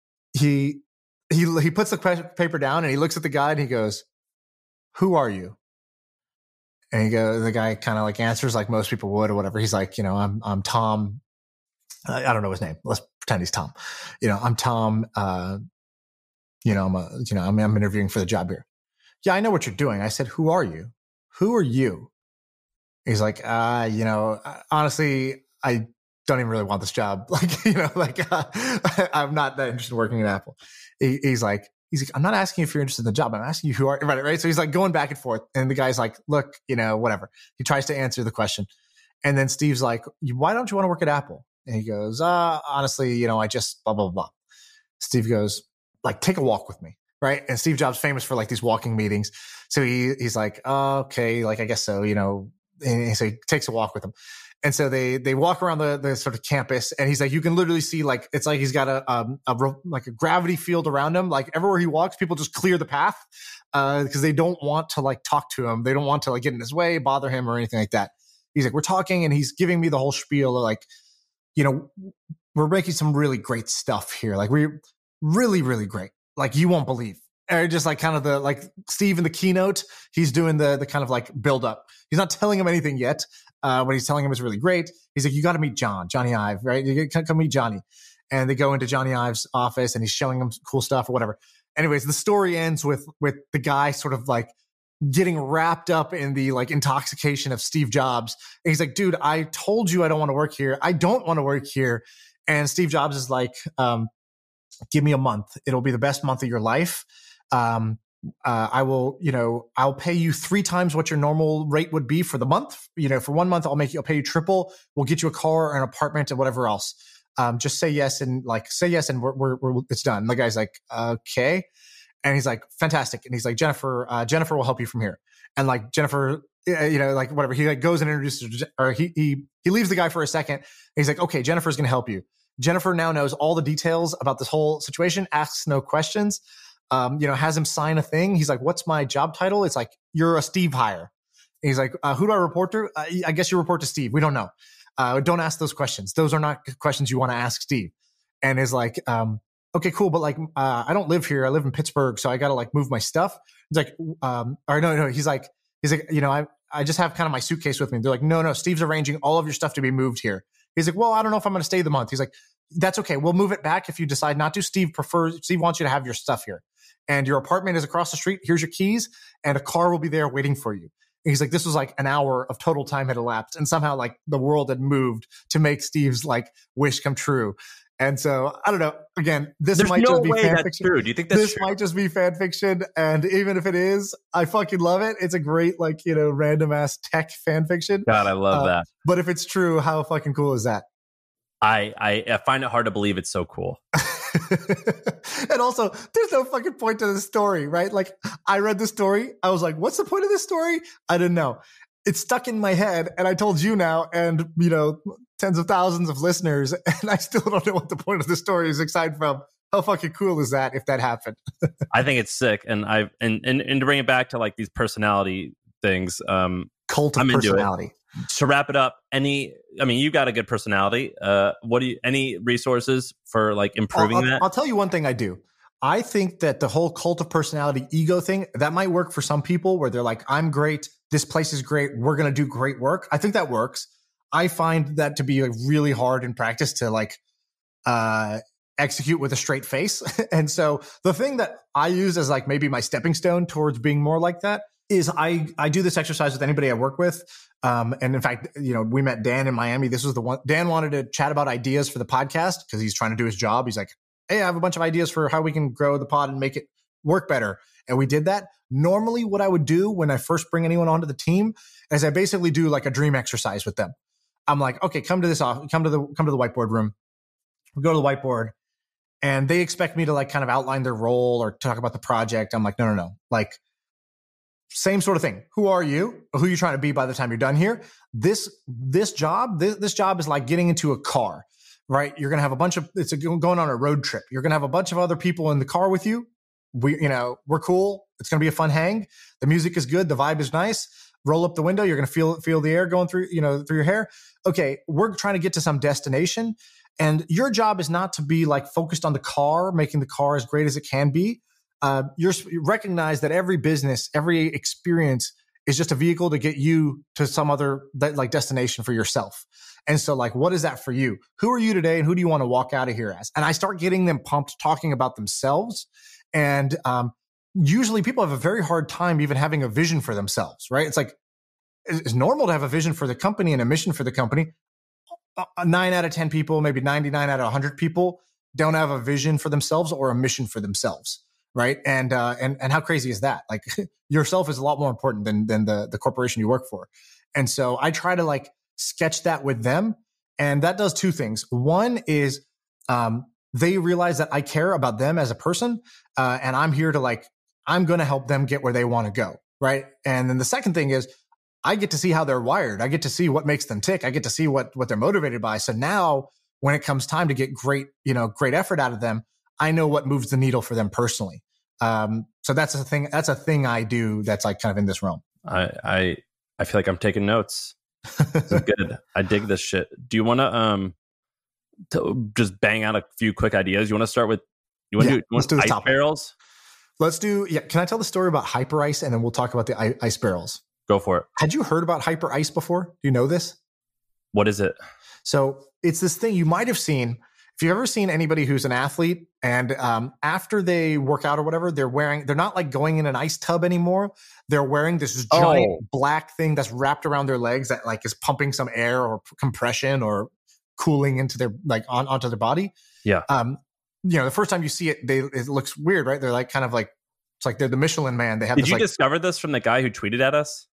he, he, he puts the paper down and he looks at the guy and he goes, who are you? And he goes, the guy kind of like answers like most people would or whatever. He's like, you know, I'm, I'm Tom. I, I don't know his name. Let's pretend he's Tom. You know, I'm Tom. Uh, you know, I'm a, you know, I'm, I'm interviewing for the job here. Yeah, I know what you're doing. I said, who are you? Who are you? He's like, uh, you know, honestly, I don't even really want this job. Like, you know, like uh, I'm not that interested in working at Apple. He, he's like, He's like, I'm not asking if you're interested in the job. I'm asking you who are, right, right? So he's like going back and forth. And the guy's like, look, you know, whatever. He tries to answer the question. And then Steve's like, why don't you want to work at Apple? And he goes, uh, honestly, you know, I just blah, blah, blah. Steve goes, like, take a walk with me, right? And Steve Jobs famous for like these walking meetings. So he he's like, oh, okay, like, I guess so, you know. And so he takes a walk with him. And so they they walk around the, the sort of campus, and he's like, you can literally see like it's like he's got a um a like a gravity field around him. Like everywhere he walks, people just clear the path uh, because they don't want to like talk to him. They don't want to like get in his way, bother him, or anything like that. He's like, we're talking, and he's giving me the whole spiel of like, you know, we're making some really great stuff here. Like we're really really great. Like you won't believe. Or just like kind of the like Steve in the keynote, he's doing the the kind of like build up. He's not telling him anything yet. Uh, what he's telling him is really great. He's like, you got to meet John, Johnny Ive, right? You can come meet Johnny. And they go into Johnny Ive's office and he's showing him cool stuff or whatever. Anyways, the story ends with, with the guy sort of like getting wrapped up in the like intoxication of Steve Jobs. And he's like, dude, I told you I don't want to work here. I don't want to work here. And Steve Jobs is like, um, give me a month. It'll be the best month of your life. Um, Uh, I will, you know, I'll pay you three times what your normal rate would be for the month. You know, for one month, I'll make you, I'll pay you triple. We'll get you a car or an apartment and whatever else. Um, just say yes and like say yes and we're, we're, we're it's done. And the guy's like, okay. And he's like, fantastic. And he's like, Jennifer, uh, Jennifer will help you from here. And like Jennifer, you know, like whatever. He like goes and introduces, or he he he leaves the guy for a second. And he's like, okay, Jennifer's going to help you. Jennifer now knows all the details about this whole situation. Asks no questions. Um, you know, has him sign a thing. He's like, what's my job title? It's like, you're a Steve hire. And he's like, uh, who do I report to? Uh, I guess you report to Steve. We don't know. Uh, don't ask those questions. Those are not questions you want to ask Steve. And is like, um, okay, cool. But like, uh, I don't live here. I live in Pittsburgh. So I got to like move my stuff. He's like, um, or no, no, he's like, he's like, you know, I, I just have kind of my suitcase with me. They're like, no, no, Steve's arranging all of your stuff to be moved here. He's like, well, I don't know if I'm going to stay the month. He's like, that's okay. We'll move it back if you decide not to. Steve prefers, Steve wants you to have your stuff here. And your apartment is across the street. Here's your keys, and a car will be there waiting for you. And he's like, this was like an hour of total time had elapsed, and somehow like the world had moved to make Steve's like wish come true. And so I don't know. Again, this There's might no just be way fan that's fiction. true. Do you think that's this true? might just be fan fiction? And even if it is, I fucking love it. It's a great like you know random ass tech fan fiction. God, I love Uh, that. But if it's true, how fucking cool is that? I, I I find it hard to believe it's so cool. And also, there's no fucking point to this story, right? Like, I read the story. I was like, what's the point of this story? I didn't know. it's stuck in my head, and I told you now, and you know, tens of thousands of listeners, and I still don't know what the point of the story is. Aside from how fucking cool is that if that happened? I think it's sick, and I and, and and to bring it back to like these personality things, um, cult of I'm into it. personality. To wrap it up, any, I mean, you got a good personality. Uh, what do you, any resources for like improving I'll, I'll, that? I'll tell you one thing I do. I think that the whole cult of personality ego thing, that might work for some people where they're like, I'm great. This place is great. We're going to do great work. I think that works. I find that to be like really hard in practice to like, uh, execute with a straight face. And so the thing that I use as like maybe my stepping stone towards being more like that is I, I do this exercise with anybody I work with. Um, and in fact, you know, we met Dan in Miami. This was the one, Dan wanted to chat about ideas for the podcast because he's trying to do his job. He's like, hey, I have a bunch of ideas for how we can grow the pod and make it work better. And we did that. Normally what I would do when I first bring anyone onto the team is I basically do like a dream exercise with them. I'm like, okay, come to this off, come to the, come to the whiteboard room. We go to the whiteboard and they expect me to like kind of outline their role or talk about the project. I'm like, no, no, no. Like, same sort of thing. Who are you? Who are you trying to be by the time you're done here? This, this job, this, this job is like getting into a car, right? You're going to have a bunch of, it's a, going on a road trip. You're going to have a bunch of other people in the car with you. We, you know, we're cool. It's going to be a fun hang. The music is good. The vibe is nice. Roll up the window. You're going to feel, feel the air going through, you know, through your hair. Okay. We're trying to get to some destination, and your job is not to be like focused on the car, making the car as great as it can be. Uh, you're you recognize that every business, every experience is just a vehicle to get you to some other like destination for yourself. And so like, what is that for you? Who are you today? And who do you want to walk out of here as? And I start getting them pumped, talking about themselves. And, um, usually people have a very hard time even having a vision for themselves, right? It's like, it's normal to have a vision for the company and a mission for the company. Uh, nine out of ten people, maybe ninety-nine out of a hundred people don't have a vision for themselves or a mission for themselves. Right. And, uh, and, and how crazy is that? Like yourself is a lot more important than, than the, the corporation you work for. And so I try to like sketch that with them. And that does two things. One is, um, they realize that I care about them as a person. Uh, and I'm here to like, I'm going to help them get where they want to go. Right. And then the second thing is I get to see how they're wired. I get to see what makes them tick. I get to see what, what they're motivated by. So now when it comes time to get great, you know, great effort out of them, I know what moves the needle for them personally. Um, so that's a thing. That's a thing I do. That's like kind of in this realm. I I, I feel like I'm taking notes. This is good. I dig this shit. Do you want to um to just bang out a few quick ideas? You want to start with? You want to Yeah, do, you let's want do the ice topic. barrels? Let's do. Yeah. Can I tell the story about hyper ice, and then we'll talk about the i- ice barrels? Go for it. Had you heard about hyper ice before? Do you know this? What is it? So it's this thing you might have seen. If you've ever seen anybody who's an athlete and um, after they work out or whatever, they're wearing, they're not like going in an ice tub anymore. They're wearing this giant Oh. black thing that's wrapped around their legs that like is pumping some air or compression or cooling into their, like on, onto their body. Yeah. Um, you know, the first time you see it, they, it looks weird, right? They're like kind of like, it's like they're the Michelin man. They have Did this you like, discover this from the guy who tweeted at us?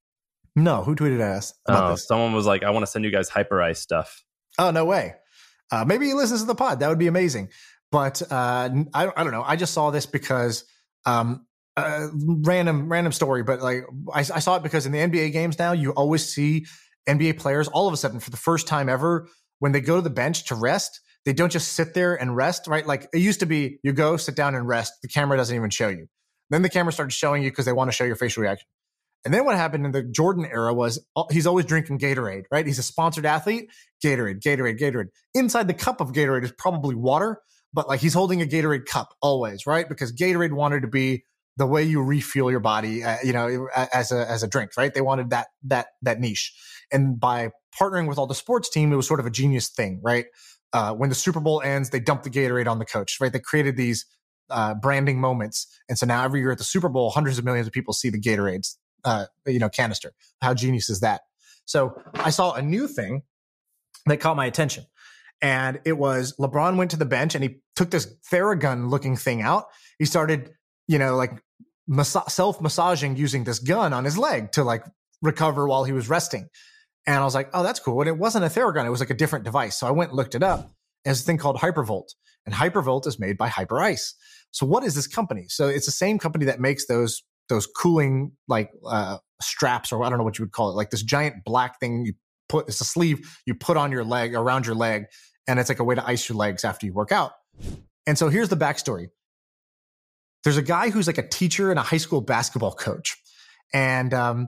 no, who tweeted at us about Oh, this? someone was like, "I want to send you guys hyper ice stuff." Oh, no way. Uh, maybe he listens to the pod. That would be amazing. But uh, I, I don't know. I just saw this because um, uh, random random story. But like I, I saw it because in the N B A games now, you always see N B A players all of a sudden for the first time ever, when they go to the bench to rest, they don't just sit there and rest, right? Like it used to be you go, sit down and rest. The camera doesn't even show you. Then the camera started showing you because they want to show your facial reaction. And then what happened in the Jordan era was he's always drinking Gatorade, right? He's a sponsored athlete. Gatorade, Gatorade, Gatorade. Inside the cup of Gatorade is probably water, but like he's holding a Gatorade cup always, right? Because Gatorade wanted to be the way you refuel your body, uh, you know, as a as a drink, right? They wanted that that that niche. And by partnering with all the sports team, it was sort of a genius thing, right? Uh, when the Super Bowl ends, they dump the Gatorade on the coach, right? They created these uh, branding moments, and so now every year at the Super Bowl, hundreds of millions of people see the Gatorades. Uh, you know, canister. How genius is that? So I saw a new thing that caught my attention. And it was LeBron went to the bench and he took this Theragun looking thing out. He started, you know, like massa- self-massaging using this gun on his leg to like recover while he was resting. And I was like, oh, that's cool. And it wasn't a Theragun. It was like a different device. So I went and looked it up. There's a thing called Hypervolt. And Hypervolt is made by Hyper Ice. So what is this company? So it's the same company that makes those those cooling like uh, straps, or I don't know what you would call it, like this giant black thing you put, it's a sleeve you put on your leg, around your leg, and it's like a way to ice your legs after you work out. And so here's the backstory. There's a guy who's like a teacher and a high school basketball coach. And um,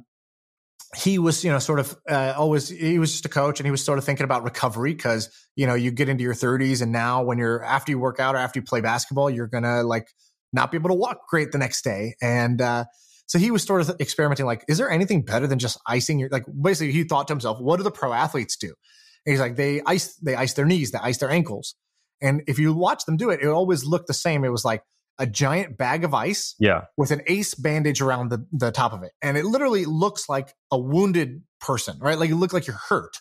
he was, you know, sort of uh, always, he was just a coach, and he was sort of thinking about recovery because, you know, you get into your thirties, and now when you're, after you work out or after you play basketball, you're going to like not be able to walk great the next day. And uh, so he was sort of experimenting, like, is there anything better than just icing your, like, basically he thought to himself, what do the pro athletes do? And he's like, they ice, they ice their knees, they ice their ankles. And if you watch them do it, it always looked the same. It was like a giant bag of ice yeah. with an ace bandage around the, the top of it. And it literally looks like a wounded person, right? Like it looked like you're hurt.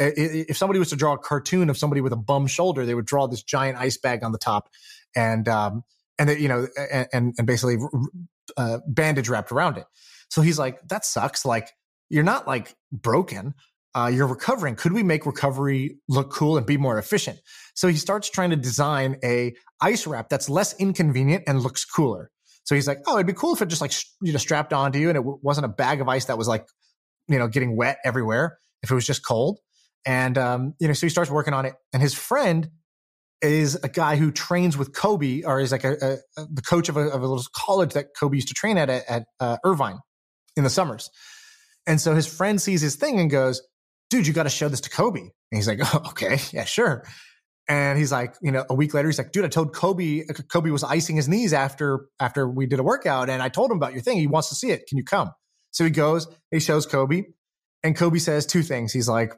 If somebody was to draw a cartoon of somebody with a bum shoulder, they would draw this giant ice bag on the top and, um, and they, you know, and, and basically uh, bandage wrapped around it. So he's like, that sucks. Like, you're not like broken. Uh, you're recovering. Could we make recovery look cool and be more efficient? So he starts trying to design a ice wrap that's less inconvenient and looks cooler. So he's like, oh, it'd be cool if it just like, you know, strapped onto you and it w- wasn't a bag of ice that was like, you know, getting wet everywhere if it was just cold. And, um, you know, so he starts working on it. And his friend is a guy who trains with Kobe, or is like a, a, a the coach of a, of a little college that Kobe used to train at, at uh, Irvine in the summers. And so his friend sees his thing and goes, dude, you got to show this to Kobe. And he's like, oh, okay, yeah, sure. And he's like, you know, a week later, he's like, dude, I told Kobe, Kobe was icing his knees after, after we did a workout. And I told him about your thing. He wants to see it. Can you come? So he goes, he shows Kobe, and Kobe says two things. He's like,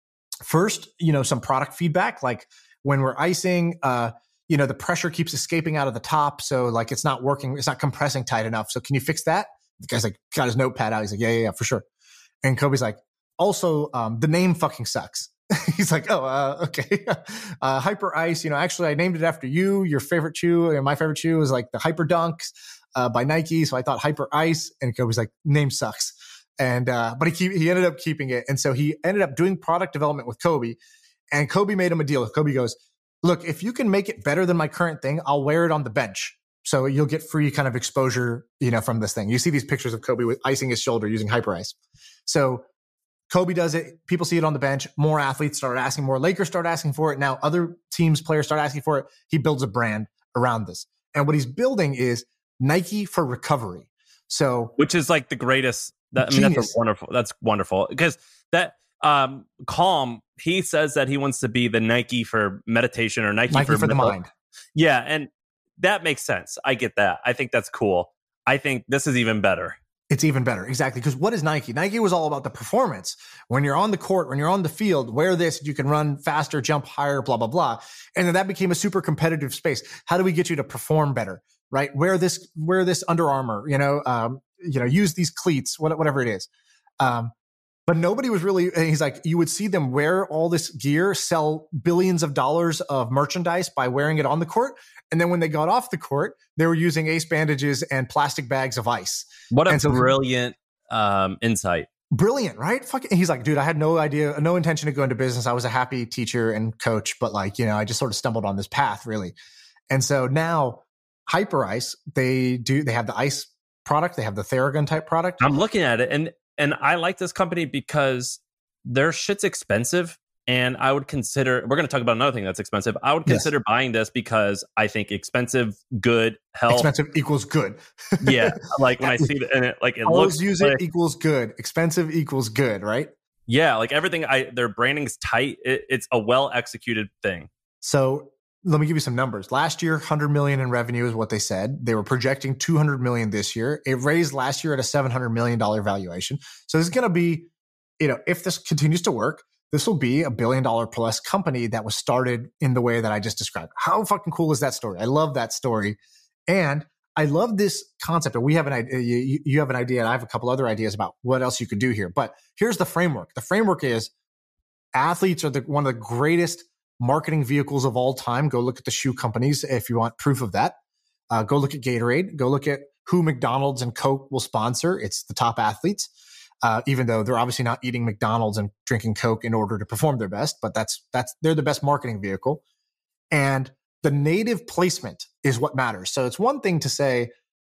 first, you know, some product feedback, like when we're icing, uh, you know, the pressure keeps escaping out of the top. So like, it's not working. It's not compressing tight enough. So can you fix that? The guy's like, got his notepad out. He's like, yeah, yeah, yeah, for sure. And Kobe's like, also, um, the name fucking sucks. He's like, oh, uh, okay. uh, Hyper Ice, you know, actually I named it after you, your favorite shoe. And my favorite shoe is like the Hyper Dunks, uh, by Nike. So I thought Hyper Ice. And Kobe's like, name sucks. And, uh, but he keep, he ended up keeping it. And so he ended up doing product development with Kobe, and Kobe made him a deal. Kobe goes, look, if you can make it better than my current thing, I'll wear it on the bench. So you'll get free kind of exposure, you know, from this thing. You see these pictures of Kobe with icing his shoulder using Hyper Ice. So Kobe does it. People see it on the bench. More athletes start asking more. Lakers start asking for it. Now other teams, players start asking for it. He builds a brand around this. And what he's building is Nike for recovery. So, which is like the greatest. That, I mean, that's a wonderful. That's wonderful because that um, Calm, he says that he wants to be the Nike for meditation or Nike, Nike for, for the mind. Yeah, and that makes sense. I get that. I think that's cool. I think this is even better. It's even better. Exactly. Because what is Nike? Nike was all about the performance. When you're on the court, when you're on the field, wear this, you can run faster, jump higher, blah, blah, blah. And then that became a super competitive space. How do we get you to perform better? Right? Wear this, wear this Under Armour, you know, um, you know, use these cleats, whatever it is. Um, but nobody was really, and he's like, you would see them wear all this gear, sell billions of dollars of merchandise by wearing it on the court. And then when they got off the court, they were using ace bandages and plastic bags of ice. What a so, brilliant um, insight. Brilliant, right? Fuck. He's like, dude, I had no idea, no intention to go into business. I was a happy teacher and coach, but like, you know, I just sort of stumbled on this path really. And so now Hyper Ice, they do, they have the ice product. They have the Theragun type product. I'm looking at it, and and I like this company because their shit's expensive. And I would consider, we're going to talk about another thing that's expensive. I would consider yes. buying this because I think expensive, good, health. Expensive equals good. Yeah. Like when I see it, and it, like, it always looks. use like, it equals good. Expensive equals good, right? Yeah. Like everything, I their branding's tight. It, it's a well executed thing. So let me give you some numbers. Last year, one hundred million in revenue is what they said. They were projecting two hundred million this year. It raised last year at a seven hundred million dollars valuation. So this is going to be, you know, if this continues to work, this will be a billion dollar plus company that was started in the way that I just described. How fucking cool is that story? I love that story. And I love this concept. We have an idea, you, you have an idea, and I have a couple other ideas about what else you could do here. But here's the framework. The framework is athletes are the, one of the greatest marketing vehicles of all time. Go look at the shoe companies if you want proof of that. Uh, go look at Gatorade. Go look at who McDonald's and Coke will sponsor. It's the top athletes. Uh, even though they're obviously not eating McDonald's and drinking Coke in order to perform their best, but that's, that's, they're the best marketing vehicle. And the native placement is what matters. So it's one thing to say,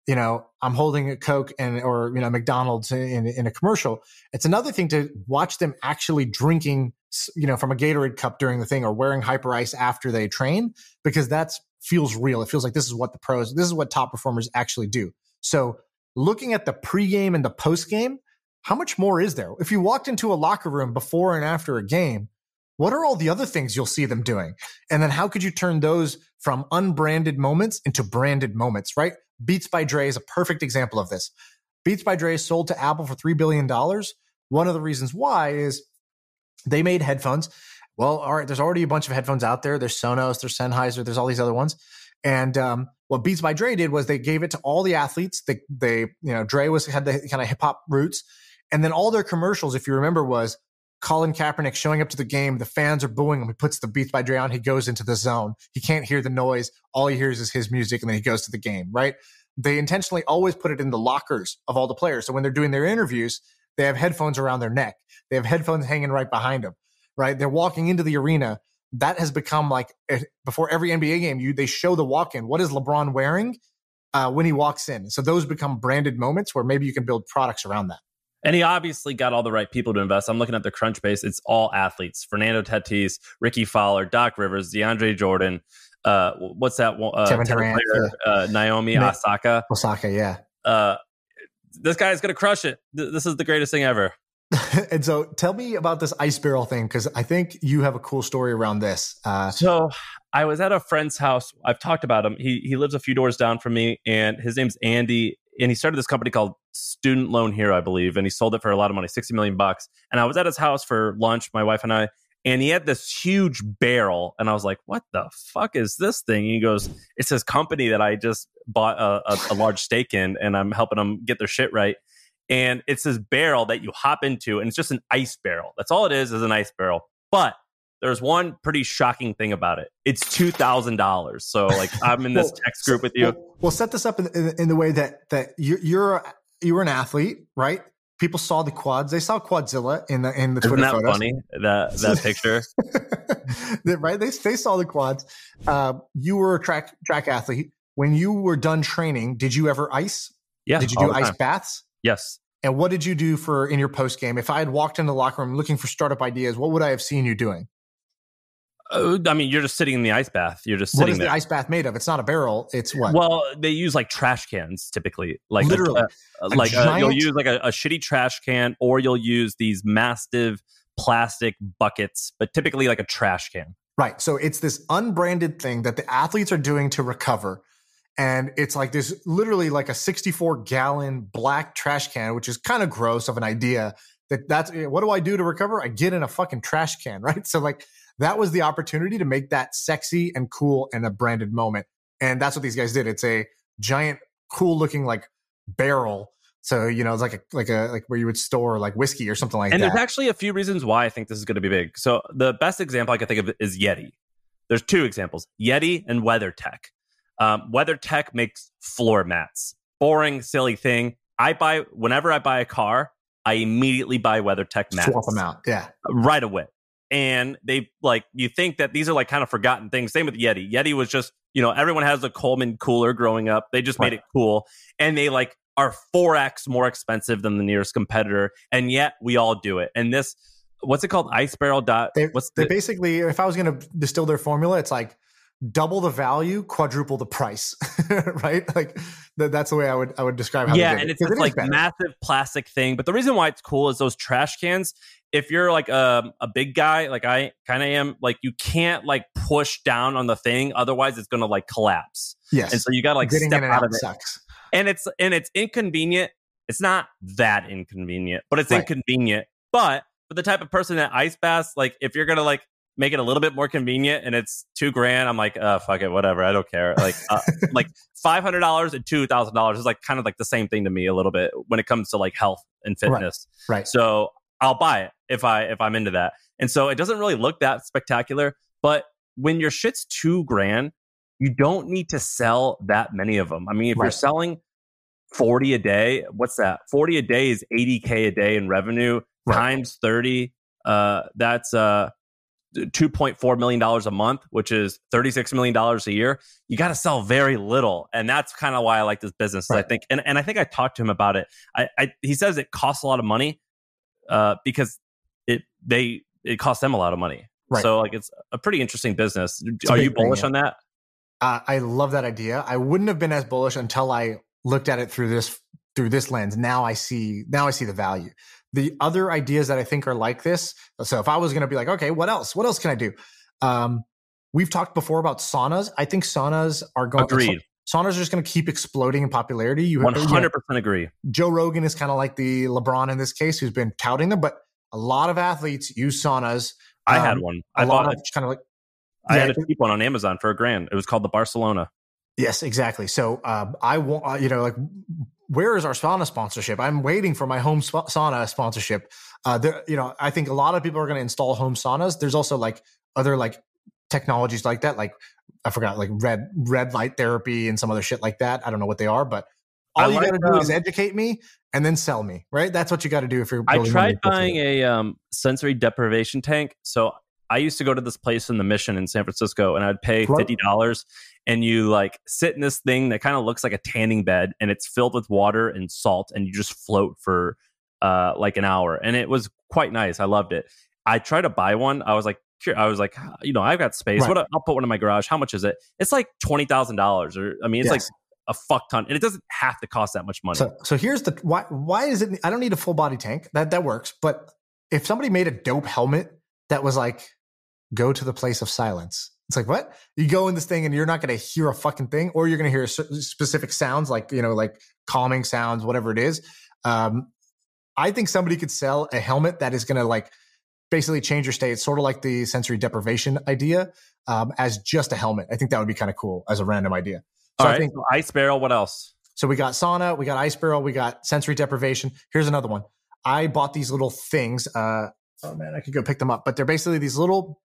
you know, I'm holding a Coke and or you know McDonald's in in a commercial. It's another thing to watch them actually drinking, you know, from a Gatorade cup during the thing, or wearing Hyper Ice after they train, because that's feels real. It feels like this is what the pros, this is what top performers actually do. So looking at the pregame and the postgame, how much more is there? If you walked into a locker room before and after a game, what are all the other things you'll see them doing? And then how could you turn those from unbranded moments into branded moments, right? Beats by Dre is a perfect example of this. Beats by Dre sold to Apple for three billion dollars. One of the reasons why is they made headphones. Well, all right, there's already a bunch of headphones out there. There's Sonos, there's Sennheiser, there's all these other ones. And um, what Beats by Dre did was they gave it to all the athletes. They, they you know, Dre was had the kind of hip hop roots. And then all their commercials, if you remember, was Colin Kaepernick showing up to the game. The fans are booing him. He puts the Beats by Dre on. He goes into the zone. He can't hear the noise. All he hears is his music, and then he goes to the game, right? They intentionally always put it in the lockers of all the players. So when they're doing their interviews, they have headphones around their neck. They have headphones hanging right behind them, right? They're walking into the arena. That has become like, before every N B A game, you they show the walk-in. What is LeBron wearing uh, when he walks in? So those become branded moments where maybe you can build products around that. And he obviously got all the right people to invest. I'm looking at the Crunchbase. It's all athletes. Fernando Tatis, Ricky Fowler, Doc Rivers, DeAndre Jordan. Uh, what's that one? Uh, Kevin Durant, player, yeah. uh, Naomi Na- Osaka. Osaka, yeah. Uh, this guy's going to crush it. Th- this is the greatest thing ever. And so tell me about this ice barrel thing, because I think you have a cool story around this. Uh, so I was at a friend's house. I've talked about him. He he lives a few doors down from me, and his name's Andy. And he started this company called Student Loan Hero, I believe, and he sold it for a lot of money, sixty million bucks. And I was at his house for lunch, my wife and I, and he had this huge barrel. And I was like, what the fuck is this thing? And he goes, it's his company that I just bought a, a, a large stake in, and I'm helping them get their shit right. And it's this barrel that you hop into, and it's just an ice barrel. That's all it is, is an ice barrel. But there's one pretty shocking thing about it. It's two thousand dollars. So, like, I'm in this well, text group with you. We'll, we'll set this up in, in, in the way that that you're, you're you were an athlete, right? People saw the quads. They saw Quadzilla in the in the Isn't Twitter that photos. funny? That that picture, right? They they saw the quads. Uh, you were a track track athlete. When you were done training, did you ever ice? Yeah. Did you all do the ice time. baths? Yes. And what did you do for in your post game? If I had walked into the locker room looking for startup ideas, what would I have seen you doing? Uh, I mean, you're just sitting in the ice bath. You're just What sitting is there. the ice bath made of? It's not a barrel. It's what? Well, they use like trash cans typically. Like Literally. uh, A like uh, you'll giant- use like a, a shitty trash can, or you'll use these massive plastic buckets, but typically like a trash can. Right. So it's this unbranded thing that the athletes are doing to recover. And it's like this literally like a sixty-four gallon black trash can, which is kind of gross of an idea. That that's what do I do to recover? I get in a fucking trash can, right? So like that was the opportunity to make that sexy and cool and a branded moment. And that's what these guys did. It's a giant, cool looking like barrel. So, you know, it's like a, like a, like where you would store like whiskey or something like And that. there's actually a few reasons why I think this is going to be big. So the best example I can think of is Yeti. There's two examples, Yeti and WeatherTech. Um, WeatherTech makes floor mats. Boring, silly thing. I buy, whenever I buy a car, I immediately buy WeatherTech mats. Swap them out. Yeah. Right away. And they like, you think that these are like kind of forgotten things. Same with Yeti. Yeti was just, you know, everyone has a Coleman cooler growing up. They just Right. made it cool. And they like are four X more expensive than the nearest competitor. And yet we all do it. And this, what's it called? Ice Barrel dot. They, what's they the, basically, if I was going to distill their formula, it's like double the value, quadruple the price, right? Like th- that's the way I would I would describe how. yeah, they did and it, it's 'cause this it is like better. massive plastic thing. But the reason why it's cool is those trash cans. If you're like a, a big guy, like I kind of am, like you can't like push down on the thing, otherwise it's gonna like collapse. Yes, And so you gotta like getting step in and out out of it. sucks. And it's and it's inconvenient. It's not that inconvenient, but it's Right. inconvenient. But for the type of person that ice baths, like if you're gonna like make it a little bit more convenient and it's two grand, I'm like, uh, fuck it, whatever. I don't care. Like, uh, like five hundred dollars and two thousand dollars is like kind of like the same thing to me a little bit when it comes to like health and fitness. Right. So I'll buy it if I if I'm into that. And so it doesn't really look that spectacular, but when your shit's two grand, you don't need to sell that many of them. I mean, if Right. you're selling forty a day, what's that? forty a day is eighty K a day in revenue Right. times thirty. Uh, that's uh, two point four million dollars a month, which is thirty-six million dollars a year, you got to sell very little. And that's kind of why I like this business. Right. I think, and, and I think I talked to him about it. I, I he says it costs a lot of money uh, because it they it costs them a lot of money. Right. So like it's a pretty interesting business. Are you bullish thing, yeah. on that? Uh, I love that idea. I wouldn't have been as bullish until I looked at it through this through this lens. Now I see now I see the value. The other ideas that I think are like this. So if I was going to be like, okay, what else? What else can I do? Um, we've talked before about saunas. I think saunas are going. Agreed. Saunas are just going to keep exploding in popularity. You one hundred percent agree. Joe Rogan is kind of like the LeBron in this case, who's been touting them, but a lot of athletes use saunas. I um, had one. A I lot bought of kind of like. I yeah, had a cheap one on Amazon for a grand. It was called the Barcelona. Yes, exactly. So um, I want, you know, like, where is our sauna sponsorship? I'm waiting for my home spa- sauna sponsorship. Uh, there, you know, I think a lot of people are going to install home saunas. There's also like other like technologies like that, like I forgot, like red red light therapy and some other shit like that. I don't know what they are, but all I you like, got to do um, is educate me and then sell me, right? That's what you got to do if you're. I tried buying a um, sensory deprivation tank. So I used to go to this place in the Mission in San Francisco, and I'd pay fifty dollars, and you like sit in this thing that kind of looks like a tanning bed, and it's filled with water and salt, and you just float for uh, like an hour, and it was quite nice. I loved it. I tried to buy one. I was like, I was like, you know, I've got space. Right. What? I'll put one in my garage. How much is it? It's like twenty thousand dollars, or I mean, it's yes. like a fuck ton, and it doesn't have to cost that much money. So, so here's the why. Why is it? I don't need a full body tank. That that works. But if somebody made a dope helmet that was like, go to the place of silence. It's like, what? You go in this thing and you're not going to hear a fucking thing, or you're going to hear specific sounds like, you know, like calming sounds, whatever it is. Um, I think somebody could sell a helmet that is going to like basically change your state. It's sort of like the sensory deprivation idea um, as just a helmet. I think that would be kind of cool as a random idea. So All I right, think so Ice Barrel, what else? So we got sauna, we got Ice Barrel, we got sensory deprivation. Here's another one. I bought these little things. Uh, oh man, I could go pick them up, but they're basically these little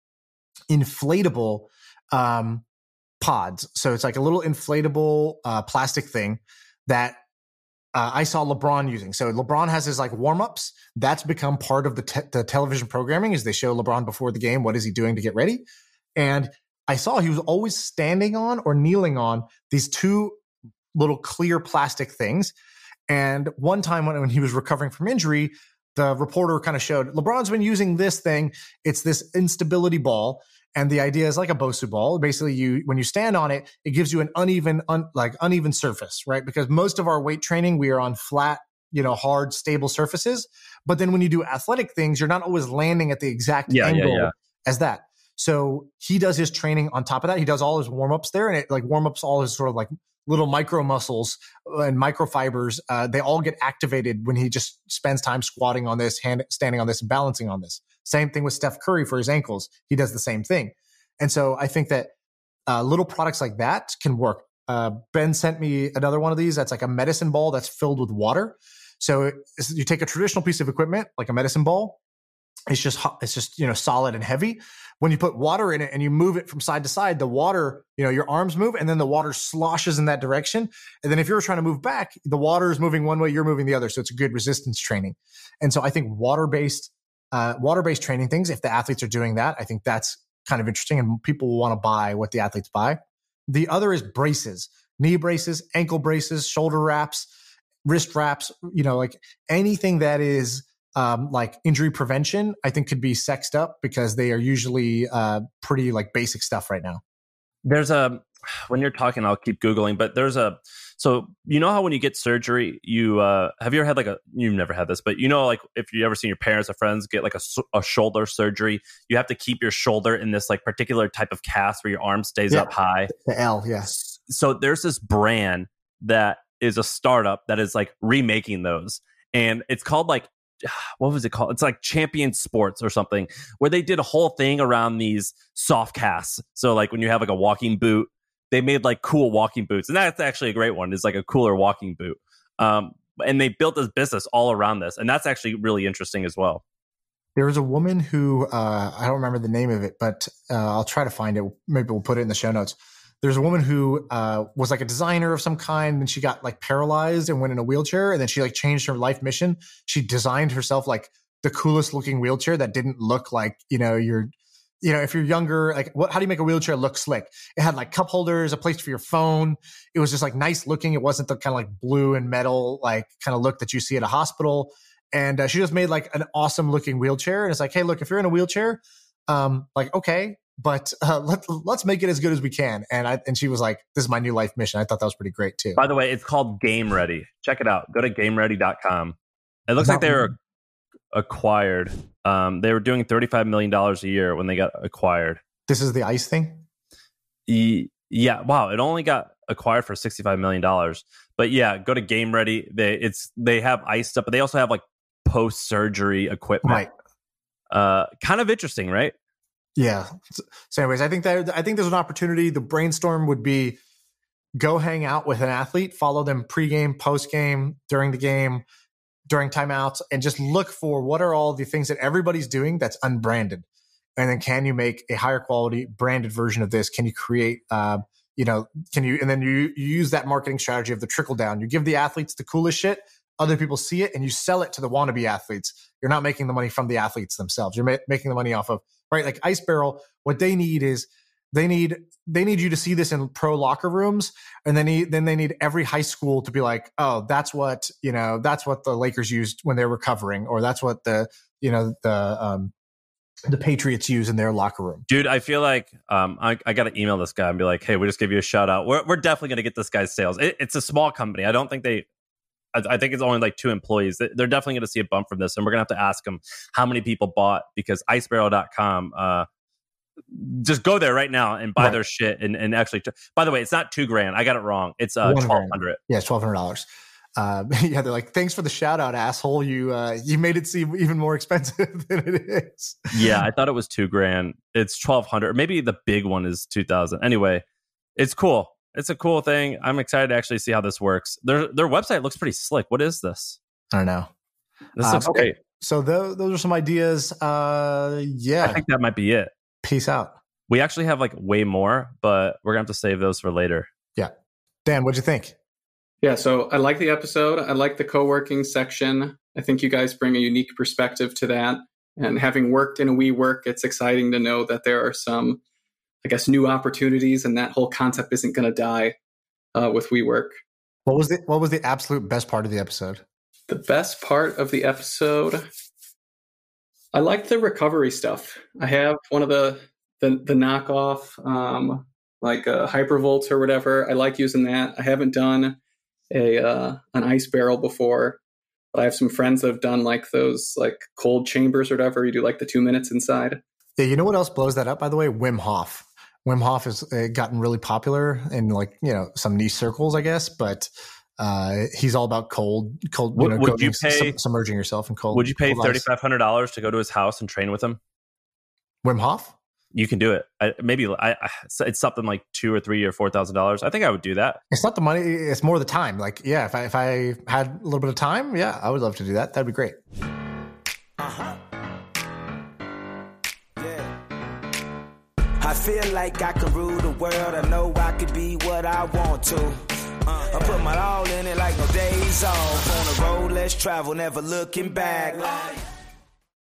inflatable um, pods. So it's like a little inflatable uh, plastic thing that uh, I saw LeBron using. So LeBron has his like warm-ups. That's become part of the, te- the television programming as they show LeBron before the game. What is he doing to get ready? And I saw he was always standing on or kneeling on these two little clear plastic things. And one time when, when he was recovering from injury, the reporter kind of showed LeBron's been using this thing. It's this instability ball. And the idea is like a Bosu ball. Basically, you when you stand on it, it gives you an uneven, un, like uneven surface, right? Because most of our weight training, we are on flat, you know, hard, stable surfaces. But then when you do athletic things, you're not always landing at the exact yeah, angle yeah, yeah. as that. So he does his training on top of that. He does all his warm-ups there, and it like warm-ups all his sort of like little micro muscles and microfibers. Uh, they all get activated when he just spends time squatting on this, hand, standing on this, and balancing on this. Same thing with Steph Curry for his ankles. He does the same thing. And so I think that uh, little products like that can work. Uh, Ben sent me another one of these. That's like a medicine ball that's filled with water. So you take a traditional piece of equipment, like a medicine ball. It's just, it's just, you know, solid and heavy. When you put water in it and you move it from side to side, the water, you know, your arms move and then the water sloshes in that direction. And then if you're trying to move back, the water is moving one way, you're moving the other. So it's a good resistance training. And so I think water-based, uh, water-based training things, if the athletes are doing that, I think that's kind of interesting and people will want to buy what the athletes buy. The other is braces, knee braces, ankle braces, shoulder wraps, wrist wraps, you know, like anything that is um, like injury prevention, I think could be sexed up because they are usually uh, pretty like basic stuff right now. There's a, when you're talking, I'll keep Googling, but there's a, so you know how when you get surgery, you, uh, have you ever had like a, you've never had this, but you know, like if you ever seen your parents or friends get like a, a shoulder surgery, you have to keep your shoulder in this like particular type of cast where your arm stays yeah, up high. The L, yes. So there's this brand that is a startup that is like remaking those. And it's called like, what was it called? It's like Champion Sports or something, where they did a whole thing around these soft casts. So like when you have like a walking boot, they made like cool walking boots. And that's actually a great one. It's like a cooler walking boot. Um, and they built this business all around this. And that's actually really interesting as well. There was a woman who, uh, I don't remember the name of it, but uh, I'll try to find it. Maybe we'll put it in the show notes. There's a woman who uh, was like a designer of some kind, and she got like paralyzed and went in a wheelchair, and then she like changed her life mission. She designed herself like the coolest looking wheelchair that didn't look like, you know, your you know, if you're younger, like what, how do you make a wheelchair look slick? It had like cup holders, a place for your phone. It was just like nice looking. It wasn't the kind of like blue and metal, like kind of look that you see at a hospital. And uh, she just made like an awesome looking wheelchair. And it's like, hey, look, if you're in a wheelchair, um, like, okay, but uh, let, let's make it as good as we can. And I, and she was like, this is my new life mission. I thought that was pretty great too. By the way, it's called Game Ready. Check it out. Go to game ready dot com. It looks like they were acquired. Um, they were doing thirty-five million dollars a year when they got acquired. This is the ice thing? E- yeah. Wow. It only got acquired for sixty-five million dollars. But yeah, go to Game Ready. They it's they have ice stuff, but they also have like post-surgery equipment. Right. Uh, kind of interesting, right? Yeah. So anyways, I think that I think there's an opportunity. The brainstorm would be go hang out with an athlete, follow them pregame, postgame, during the game, during timeouts, and just look for what are all the things that everybody's doing that's unbranded. And then can you make a higher quality branded version of this? Can you create, uh, you know, can you, and then you, you use that marketing strategy of the trickle down. You give the athletes the coolest shit. Other people see it and you sell it to the wannabe athletes. You're not making the money from the athletes themselves. You're ma- making the money off of, right? Like Ice Barrel, what they need is they need, they need you to see this in pro locker rooms. And then, he, then they need every high school to be like, oh, that's what, you know, that's what the Lakers used when they were recovering, or that's what the, you know, the, um, the Patriots use in their locker room. Dude, I feel like um, I, I got to email this guy and be like, hey, we just give you a shout out. We're, we're definitely going to get this guy's sales. It, it's a small company. I don't think they, I, I think it's only like two employees. They're definitely going to see a bump from this. And we're going to have to ask them how many people bought, because ice barrel dot com, uh, just go there right now and buy right. their shit. And, and actually, t- by the way, it's not two grand. I got it wrong. It's uh, twelve hundred. Yeah, it's twelve hundred dollars. Uh, yeah, they're like, thanks for the shout out, asshole. You uh, you made it seem even more expensive than it is. Yeah, I thought it was two grand. It's twelve hundred. Maybe the big one is two thousand. Anyway, it's cool. It's a cool thing. I'm excited to actually see how this works. Their their website looks pretty slick. What is this? I don't know. This uh, looks okay. great. So th- those are some ideas. Uh, yeah, I think that might be it. Peace out. We actually have like way more, but we're gonna have to save those for later. Yeah, Dan, what'd you think? Yeah, so I like the episode. I like the co-working section. I think you guys bring a unique perspective to that. And having worked in a WeWork, it's exciting to know that there are some, I guess, new opportunities, and that whole concept isn't going to die uh, with WeWork. What was the What was the absolute best part of the episode? The best part of the episode, I liked the recovery stuff. I have one of the the, the knockoff, um, like uh, Hypervolts or whatever. I like using that. I haven't done a uh, an ice barrel before, but I have some friends that have done like those like cold chambers or whatever. You do like the two minutes inside. Yeah, you know what else blows that up, by the way? Wim Hof. Wim Hof has uh, gotten really popular in like, you know, some niche circles, I guess, but uh, he's all about cold, cold. Would, you know, would going, you pay submerging yourself in cold? Would you pay thirty thirty-five hundred dollars to go to his house and train with him? Wim Hof? You can do it. I, maybe I, I, it's something like two or three or four thousand dollars. I think I would do that. It's not the money; it's more the time. Like, yeah, if I if I had a little bit of time, yeah, I would love to do that. That'd be great. Uh-huh. Yeah. I feel like I can rule the world. I know I could be what I want to. Uh, I put my all in it like no days off. On the road, let's travel, never looking back.